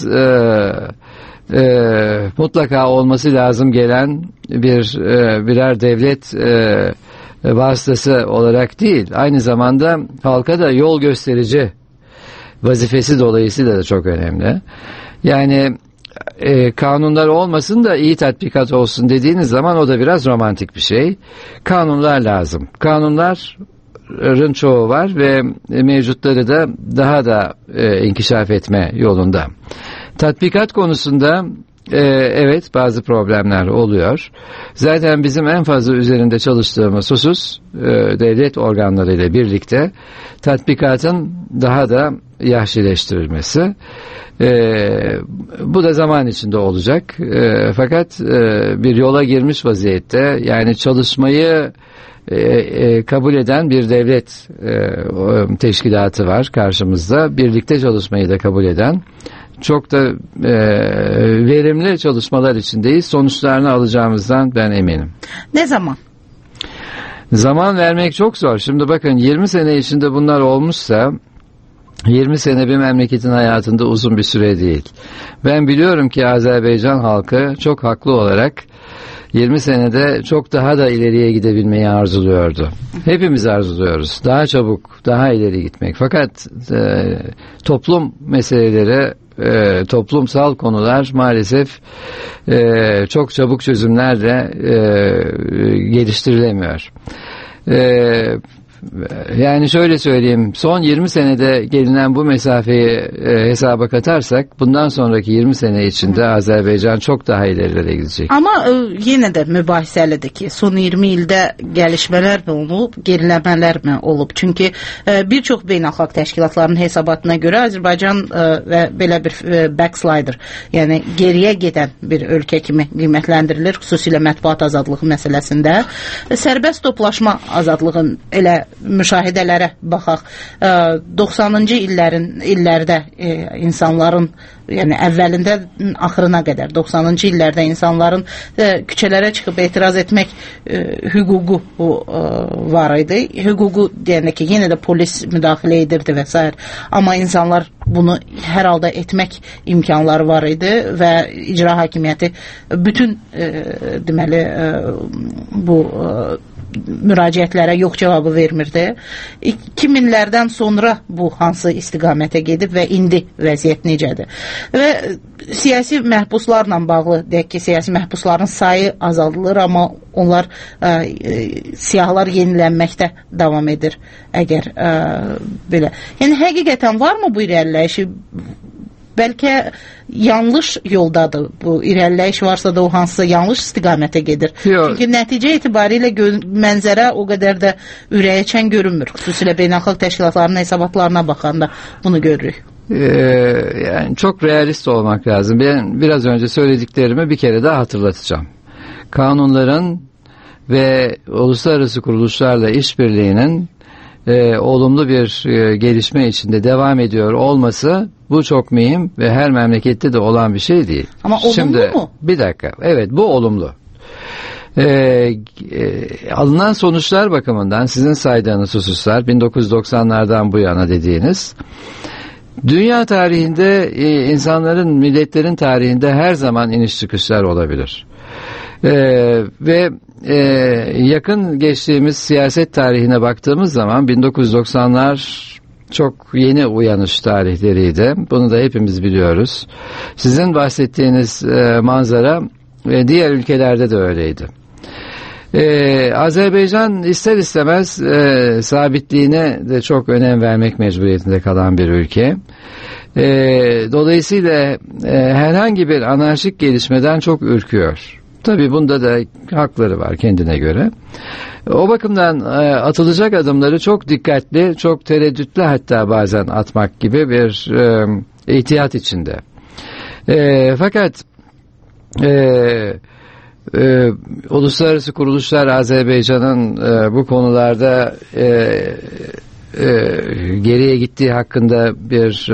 mutlaka olması lazım gelen birer devlet vasıtası olarak değil, aynı zamanda halka da yol gösterici vazifesi dolayısıyla da çok önemli. Yani kanunlar olmasın da iyi tatbikat olsun dediğiniz zaman o da biraz romantik bir şey. Kanunlar lazım. Kanunların çoğu var ve mevcutları da daha da inkişaf etme yolunda. Tatbikat konusunda evet bazı problemler oluyor. Zaten bizim en fazla üzerinde çalıştığımız husus devlet organlarıyla birlikte tatbikatın daha da yahşileştirilmesi. Bu da zaman içinde olacak. Fakat bir yola girmiş vaziyette, yani çalışmayı kabul eden bir devlet teşkilatı var karşımızda. Birlikte çalışmayı da kabul eden çok da verimli çalışmalar içindeyiz. Sonuçlarını alacağımızdan ben eminim. Ne zaman? Zaman vermek çok zor. Şimdi bakın 20 sene içinde bunlar olmuşsa 20 sene bir memleketin hayatında uzun bir süre değil. Ben biliyorum ki Azerbaycan halkı çok haklı olarak 20 senede çok daha da ileriye gidebilmeyi arzuluyordu. Hepimiz arzuluyoruz. Daha çabuk, daha ileri gitmek. Fakat toplum meseleleri, toplumsal konular maalesef çok çabuk çözümlerle geliştirilemiyor. Yani şöyle söyleyeyim, son 20 senede gelinen bu mesafeyi hesaba katarsak bundan sonraki 20 sene içinde Azerbaycan çok daha ilerilere gidecek. Ama yine de mübahisəlidir ki, son 20 ildə gəlişmələr mi olub, geriləmələr mi olub? Çünki bir çox beynəlxalq təşkilatların hesabatına görə Azərbaycan belə bir backslider, yəni geriyə gedən bir ölkə kimi qiymətləndirilir, xüsusilə mətbuat azadlığı məsələsində. Sərbəst toplaşma azadlığın elə müşahidələrə baxaq. 90-cı illərdə insanların, yəni əvvəlində axırına qədər 90-cı illərdə insanların küçələrə çıxıb etiraz etmək hüququ var idi. Hüququ deyəndə ki, yenə də polis müdaxilə edirdi və s. Amma insanlar bunu hər halda etmək imkanları var idi və icra hakimiyyəti bütün deməli bu müraciətlərə yox cavabı vermirdi. 2000-lərdən sonra bu hansı istiqamətə gedib və indi vəziyyət necədir? Və siyasi məhbuslarla bağlı deyək ki, siyasi məhbusların sayı azaldılır, amma onlar siyahılar yenilənməkdə davam edir. Əgər belə. Yəni həqiqətən varmı bu irəliləyişi? Bəlkə yanlış yoldadır. Bu irəliləyiş varsa da o hansısa yanlış istiqamətə gedir. Yox. Çünki nəticə etibarilə mənzərə o qədər də ürəkaçan görünmür. Xüsusilə beynəlxalq təşkilatların hesabatlarına baxanda bunu görürük. Yani çok realist olmak lazım. Ben biraz önce söylediklerimi bir kere daha hatırlatacağım. Kanunların ve uluslararası kuruluşlarla işbirliğinin olumlu bir gelişme içinde devam ediyor olması, bu çok mühim ve her memlekette de olan bir şey değil. Ama olumlu şimdi, mu? Bir dakika. Evet, bu olumlu. Alınan sonuçlar bakımından sizin saydığınız hususlar 1990'lardan bu yana dediğiniz Dünya tarihinde, insanların, milletlerin tarihinde her zaman iniş çıkışlar olabilir. Ve yakın geçtiğimiz siyaset tarihine baktığımız zaman 1990'lar çok yeni uyanış tarihleriydi. Bunu da hepimiz biliyoruz. Sizin bahsettiğiniz manzara diğer ülkelerde de öyleydi. Azerbaycan ister istemez sabitliğine de çok önem vermek mecburiyetinde kalan bir ülke. Dolayısıyla herhangi bir anarşik gelişmeden çok ürküyor. Tabii bunda da hakları var kendine göre. O bakımdan atılacak adımları çok dikkatli, çok tereddütlü hatta bazen atmak gibi bir ihtiyat içinde. Fakat uluslararası kuruluşlar Azerbaycan'ın bu konularda geriye gittiği hakkında bir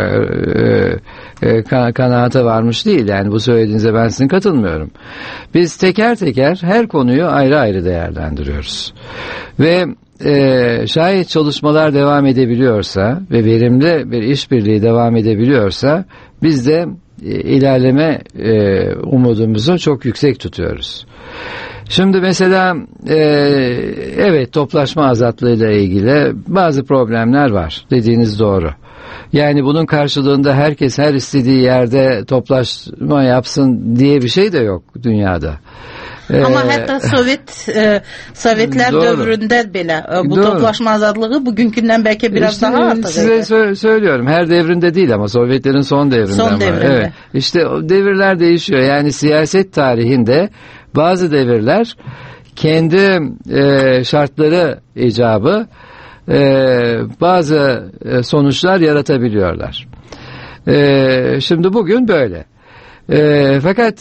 kanaate varmış değil. Yani bu söylediğinize ben sizin katılmıyorum. Biz teker teker her konuyu ayrı ayrı değerlendiriyoruz. Ve şayet çalışmalar devam edebiliyorsa ve verimli bir işbirliği devam edebiliyorsa biz de ilerleme umudumuzu çok yüksek tutuyoruz. Şimdi mesela evet, toplaşma azatlığıyla ilgili bazı problemler var. Dediğiniz doğru. Yani bunun karşılığında herkes her istediği yerde toplaşma yapsın diye bir şey de yok dünyada. Ama hatta Sovetler dövründə belə bu toplaşma azadlığı bugünkünden belki biraz işte daha artık. Size söylüyorum, her devrinde değil ama Sovyetlerin son devrinde. Evet. İşte o devirler değişiyor. Yani siyaset tarihinde bazı devirler kendi şartları icabı bazı sonuçlar yaratabiliyorlar. Şimdi bugün böyle. Fakat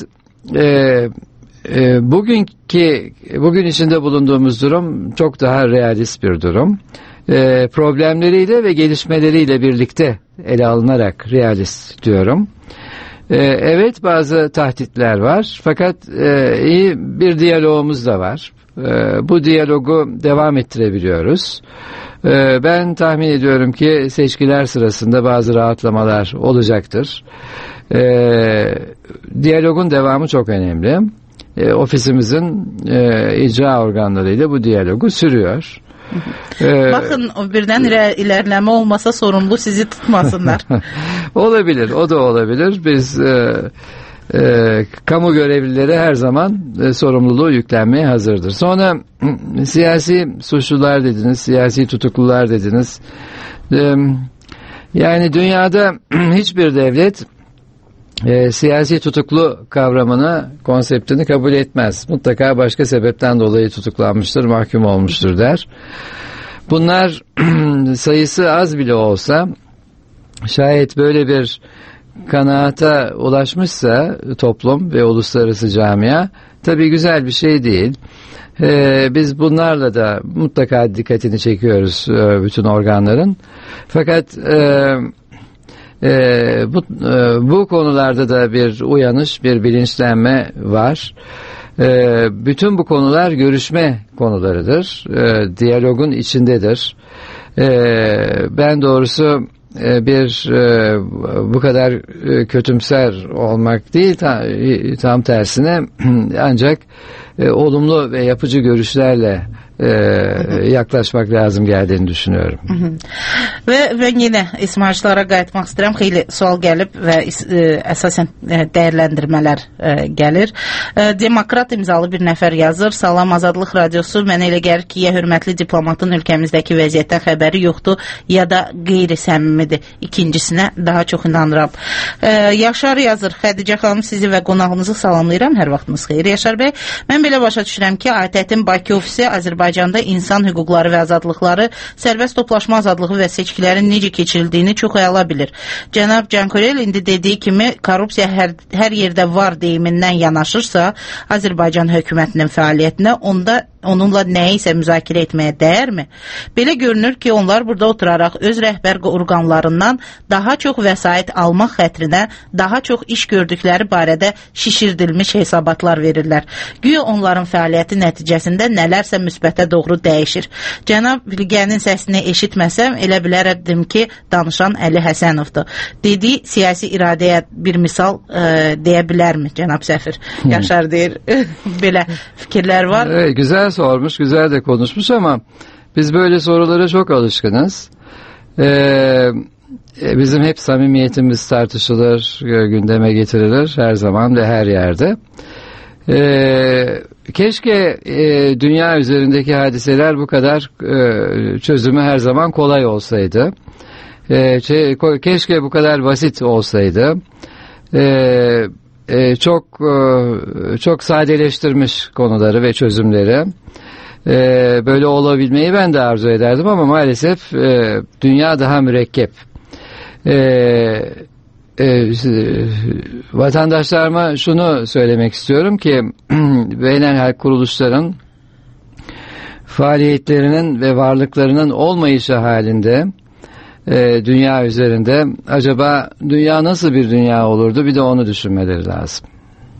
bugün içinde bulunduğumuz durum çok daha realist bir durum. Problemleriyle ve gelişmeleriyle birlikte ele alınarak realist diyorum. Evet, bazı tahditler var fakat iyi bir diyalogumuz da var. Bu diyalogu devam ettirebiliyoruz. Ben tahmin ediyorum ki seçkiler sırasında bazı rahatlamalar olacaktır. Diyalogun devamı çok önemli. Ofisimizin icra organlarıyla bu diyalogu sürüyor. Bakın, o birden ilerleme olmasa sorumlu sizi tutmasınlar. Olabilir, o da olabilir. Biz kamu görevlileri her zaman sorumluluğu yüklenmeye hazırdır. Sonra siyasi suçlular dediniz, siyasi tutuklular dediniz. Yani dünyada hiçbir devlet siyasi tutuklu kavramını, konseptini kabul etmez. Mutlaka başka sebepten dolayı tutuklanmıştır, mahkum olmuştur der. Bunlar sayısı az bile olsa, şayet böyle bir kanaata ulaşmışsa toplum ve uluslararası camia, tabii güzel bir şey değil. Biz bunlarla da mutlaka dikkatini çekiyoruz bütün organların. Fakat bu konularda da bir uyanış, bir bilinçlenme var. Bütün bu konular görüşme konularıdır. Diyalogun içindedir. Ben doğrusu bu kadar kötümser olmak değil, tam tersine ancak olumlu ve yapıcı görüşlerle yaklaşmak lazım geldiğini düşünüyorum. Ve ben yine İsmailçilara qayıtmaq istəyirəm. Xeyli sual gəlib və əsasən dəyərləndirmələr gəlir. Demokrat imzalı bir nəfər yazır. Salam, Azadlıq Radiosu. Mənə elə gəlir ki, ya hörmətli diplomatın ölkəmizdəki vəziyyətdən xəbəri yoxdur, ya da qeyri-səmimidir. İkincisinə daha çox inanıram. Yaşar yazır. Xədicə xanım, sizi və qonağınızı salamlayıram. Hər vaxtınız xeyir. Yaşar bəy, mən belə başa düşürəm ki, ATƏT-in Bakı ofisi Azərbaycanda insan hüquqları və azadlıqları, sərbəst toplaşma azadlığı və seçkilərin necə keçirildiyini çox əla bilir. Cənab Cankorel indi dediyi kimi korrupsiya hər yerdə var deyimindən yanaşırsa Azərbaycan hökumətinin fəaliyyətinə, onda onunla nəyisə müzakirə etməyə dəyərmi? Belə görünür ki, onlar burada oturaraq öz rəhbər orqanlarından daha çox vəsait almaq xətrinə daha çox iş gördükləri barədə şişirdilmiş hesabatlar verirlər. Güya onların fəaliyyəti nəticəsində nələrsə müsbətə doğru dəyişir. Cənab Bilgenin səsini eşitməsəm, elə bilərdim ki, danışan Əli Həsənovdur. Dediyi siyasi iradəyə bir misal deyə bilərmi cənab Səfir? Yaşar deyir, belə fikirlər var. Evet, güzel sormuş, güzel de konuşmuş ama biz böyle sorulara çok alışkınız. Bizim hep samimiyetimiz tartışılır, gündeme getirilir her zaman ve her yerde. Keşke dünya üzerindeki hadiseler bu kadar çözümü her zaman kolay olsaydı. Keşke bu kadar basit olsaydı. Çok sadeleştirmiş konuları ve çözümleri. Böyle olabilmeyi ben de arzu ederdim ama maalesef dünya daha mürekkep. Vatandaşlarıma şunu söylemek istiyorum ki beynelhal kuruluşların faaliyetlerinin ve varlıklarının olmayışı halinde dünya üzerinde acaba dünya nasıl bir dünya olurdu, bir de onu düşünmeleri lazım.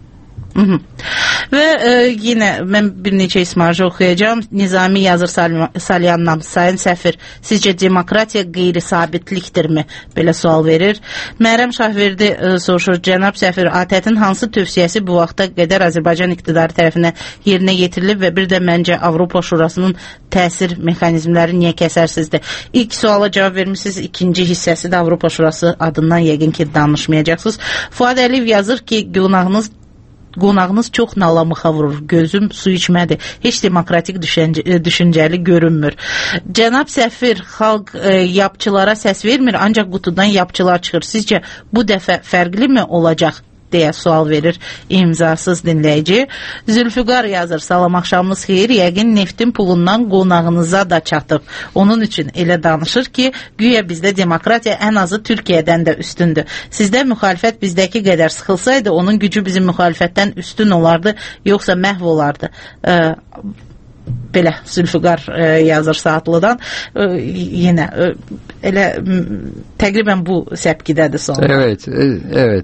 Və yenə mən bir neçə ismarcı oxuyacağım. Nizami Yazır Salyandan: Sayın Səfir, sizcə demokratiya qeyri-sabitlikdirmi? Belə sual verir. Məryəm Şahverdi soruşur: Cənab Səfir, ATƏT-in hansı tövsiyəsi bu vaxta qədər Azərbaycan iqtidarı tərəfindən yerinə yetirilib və bir də məncə Avropa Şurasının təsir mexanizmləri niyə kəsərsizdir? İlk suala cavab vermişsiniz, ikinci hissəsi də Avropa Şurası adından yəqin ki danışmayacaqsınız. Fuad Əliyev yazır ki, qonağınız çox nalamıxa vurur, gözüm su içmədi, heç demokratik düşüncəli görünmür. Cənab Səfir, xalq yapçılara səs vermir, ancaq qutudan yapçılar çıxır. Sizcə bu dəfə fərqli mi olacaq? Deyə sual verir imzasız dinləyici. Zülfüqar yazır: Salam, axşamınız xeyir. Yəqin neftin pulundan qonağınıza da çatıb. Onun üçün elə danışır ki, güya bizdə demokratiya ən azı Türkiyədən də üstündür. Sizdə müxalifət bizdəki qədər sıxılsaydı, onun gücü bizim müxalifətdən üstün olardı, yoxsa məhv olardı. Belə Zülfüqar yazır Saatlıdan. Yenə elə təqribən bu səpkidədir sonra. Evet, evet.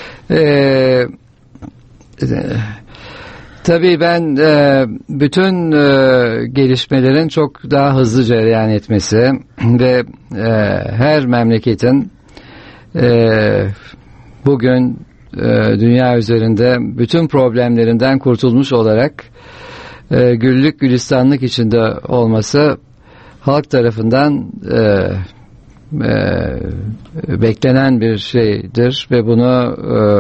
Tabii ben bütün gelişmelerin çok daha hızlı cereyan etmesi ve her memleketin bugün dünya üzerinde bütün problemlerinden kurtulmuş olarak güllük gülistanlık içinde olması halk tarafından beklenen bir şeydir ve bunu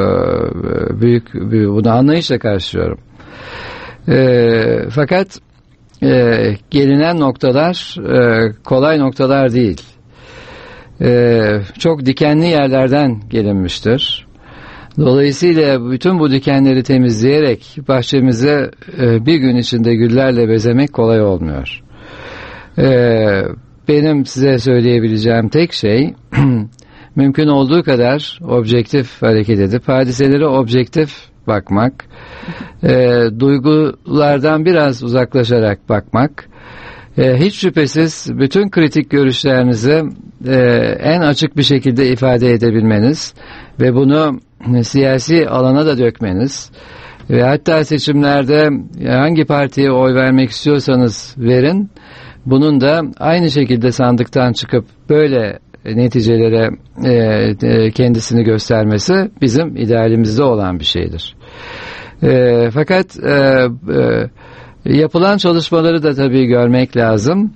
bunu anlayışla karşılıyorum. Fakat gelinen noktalar kolay noktalar değil. Çok dikenli yerlerden gelinmiştir. Dolayısıyla bütün bu dikenleri temizleyerek bahçemizi bir gün içinde güllerle bezemek kolay olmuyor. Benim size söyleyebileceğim tek şey mümkün olduğu kadar objektif hareket edip hadiselere objektif bakmak, duygulardan biraz uzaklaşarak bakmak, hiç şüphesiz bütün kritik görüşlerinizi en açık bir şekilde ifade edebilmeniz ve bunu siyasi alana da dökmeniz ve hatta seçimlerde hangi partiye oy vermek istiyorsanız verin, bunun da aynı şekilde sandıktan çıkıp böyle neticelere kendisini göstermesi bizim idealimizde olan bir şeydir. Fakat yapılan çalışmaları da tabii görmek lazım.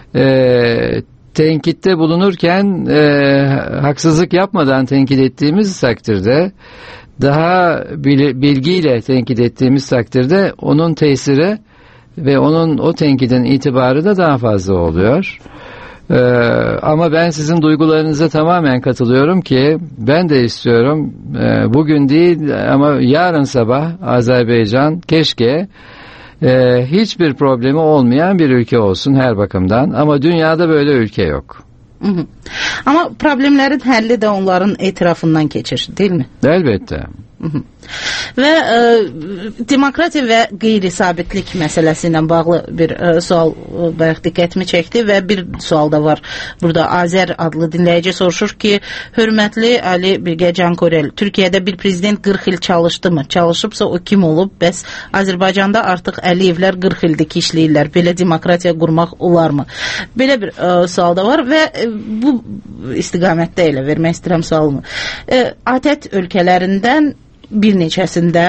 Tenkitte bulunurken haksızlık yapmadan tenkit ettiğimiz takdirde, daha bilgiyle tenkit ettiğimiz takdirde onun tesiri ve onun o tenkidin itibarı da daha fazla oluyor. Ama ben sizin duygularınıza tamamen katılıyorum ki ben de istiyorum bugün değil ama yarın sabah Azerbaycan keşke hiçbir problemi olmayan bir ülke olsun her bakımdan, ama dünyada böyle ülke yok. Ama problemlerin həlli de onların etrafından geçir, değil mi? Elbette. Və demokratiya və qeyri-sabitlik məsələsi ilə bağlı bir sual bayaq diqqətimi çəkdi və bir sual da var. Burada Azər adlı dinləyici soruşur ki, hörmətli Ali Bilge Cankorel, Türkiyədə bir prezident 40 il çalışdı mı? Çalışıbsa o kim olub? Bəs Azərbaycanda artıq Əliyevlər 40 ildir ki işləyirlər. Belə demokratiya qurmaq olarmı? Belə bir sual da var və bu istiqamətdə elə vermək istəyirəm sualımı. ATƏT ölkələrindən bir neçəsində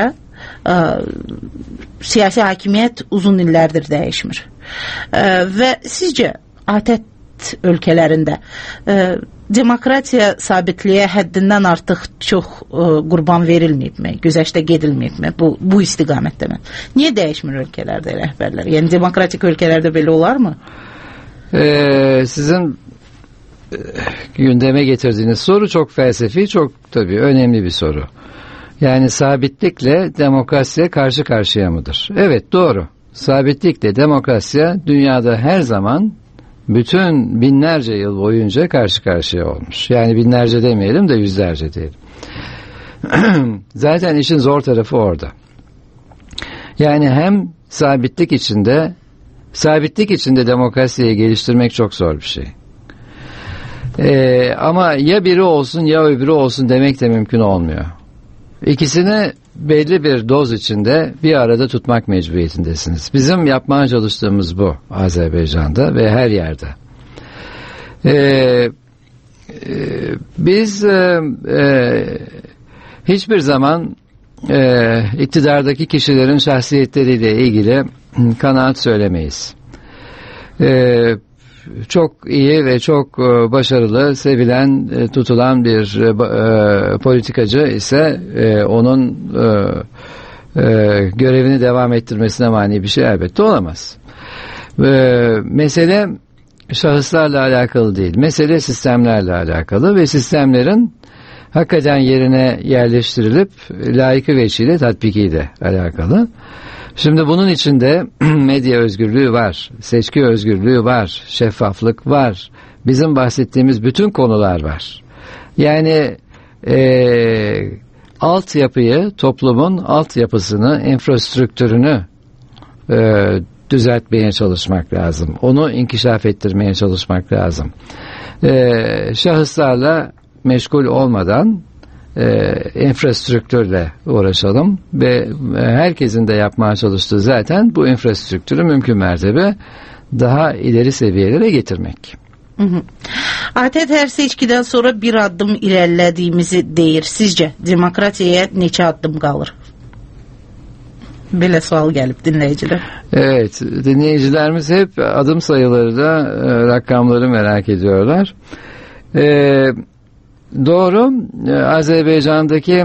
siyasi hakimiyyət uzun illərdir dəyişmir. Və sizcə ATƏT ölkələrində demokratiya sabitliyə həddindən artıq çox qurban verilməyibmi, güzəştə gedilməyibmi bu istiqamətdə mi? Niyə dəyişmir ölkələrdə rəhbərlər? Yəni demokratik ölkələrdə belə olarmı? Sizin gündeme getirdiğiniz soru çok felsefi, çok tabii önemli bir soru. Yani sabitlikle demokrasiye karşı karşıya mıdır? Evet, doğru. Sabitlikle demokrasiye dünyada her zaman bütün binlerce yıl boyunca karşı karşıya olmuş. Yani binlerce demeyelim de yüzlerce diyelim. Zaten işin zor tarafı orada. Yani hem sabitlik içinde demokrasiyi geliştirmek çok zor bir şey. Ama ya biri olsun ya öbürü olsun demek de mümkün olmuyor. İkisini belli bir doz içinde bir arada tutmak mecburiyetindesiniz. Bizim yapmaya çalıştığımız bu Azerbaycan'da ve her yerde. Biz hiçbir zaman iktidardaki kişilerin şahsiyetleriyle ilgili kanaat söylemeyiz. Çok iyi ve çok başarılı, sevilen, tutulan bir politikacı ise onun görevini devam ettirmesine mani bir şey elbette olamaz. Mesele şahıslarla alakalı değil, mesele sistemlerle alakalı ve sistemlerin hakikaten yerine yerleştirilip layıkı veçiyle tatbikiyle alakalı. Şimdi bunun içinde medya özgürlüğü var, seçki özgürlüğü var, şeffaflık var, bizim bahsettiğimiz bütün konular var. Yani altyapıyı, toplumun altyapısını, infrastrüktürünü düzeltmeye çalışmak lazım. Onu inkişaf ettirmeye çalışmak lazım. Şahıslarla meşgul olmadan infrastrüktürle uğraşalım ve herkesin de yapmaya çalıştığı zaten bu infrastrüktürü mümkün mertebe daha ileri seviyelere getirmek. ATƏT hər seçkidən sonra bir addım irəlilədiyimizi deyir. Sizcə demokratiyaya neçə addım qalır? Belə sual gəlib dinləyicilər. Evet, dinleyicilerimiz hep adım sayıları da rakamları merak ediyorlar. Doğru, Azerbaycan'daki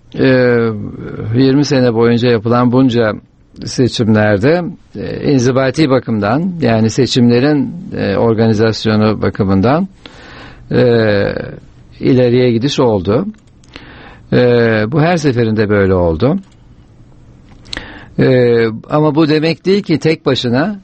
20 sene boyunca yapılan bunca seçimlerde inzibati bakımdan, yani seçimlerin organizasyonu bakımından ileriye gidiş oldu. Bu her seferinde böyle oldu. Ama bu demek değil ki tek başına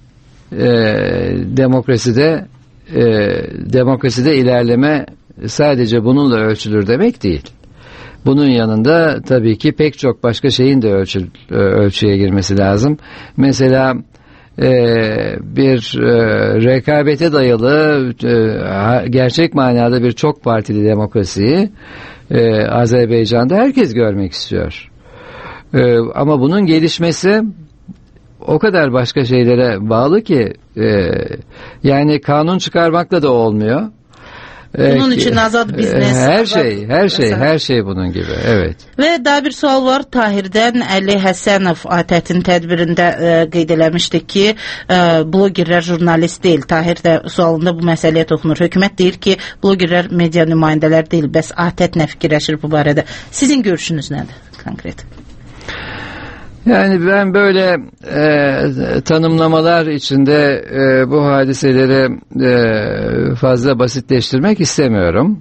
demokraside ilerleme sadece bununla ölçülür demek değil. Bunun yanında tabii ki pek çok başka şeyin de ölçüye girmesi lazım. Mesela bir rekabete dayalı gerçek manada bir çok partili demokrasiyi Azerbaycan'da herkes görmek istiyor. Ama bunun gelişmesi o kadar başka şeylere bağlı ki yani kanun çıkarmakla da olmuyor. Bunun için azad biznes. Her şey bunun gibi. Evet. Ve daha bir sual var Tahir'den. Ali Həsənov ATƏT-in tədbirində qeyd eləmişdi ki, blogerlər jurnalist deyil. Tahir də sualında bu məsələyə toxunur. Hökumət deyir ki, blogerlər media nümayəndələr deyil. Bəs ATƏT nə fikirləşir bu barədə? Sizin görüşünüz nədir konkret? Yani ben böyle tanımlamalar içinde bu hadiseleri fazla basitleştirmek istemiyorum.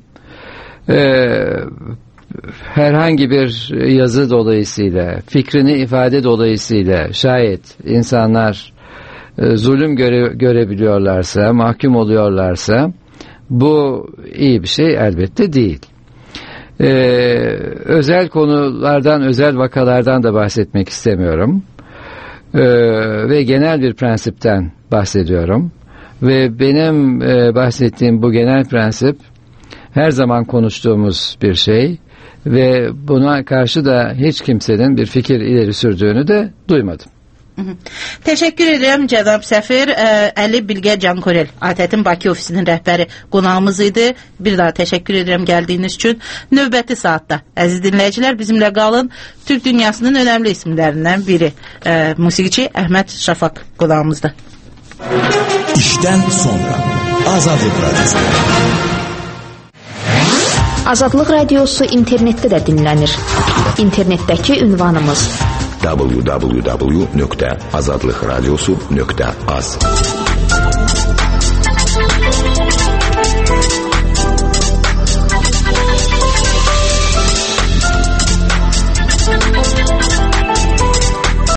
Herhangi bir yazı dolayısıyla, fikrini ifade dolayısıyla şayet insanlar zulüm görebiliyorlarsa, mahkum oluyorlarsa bu iyi bir şey elbette değil. Özel konulardan, özel vakalardan da bahsetmek istemiyorum. Ve genel bir prensipten bahsediyorum. Ve benim bahsettiğim bu genel prensip her zaman konuştuğumuz bir şey ve buna karşı da hiç kimsenin bir fikir ileri sürdüğünü de duymadım. Teşekkür ederim cənab səfir. Əli Bilgə Cankorel, ATƏT-in Bakı ofisinin rəhbəri qonağımız idi. Bir daha təşəkkür edirəm gəldiyiniz üçün. Növbəti saatda əziz dinləyicilər bizimlə qalın. Türk dünyasının önəmli isimlərindən biri musiqiçi Əhməd Şafaq qonağımızda. İşdən sonra Azadlıq Radyosu. Azadlıq Radiosu internetdə də dinlənir. İnternetdəki ünvanımız www.azadlıqradiosu.az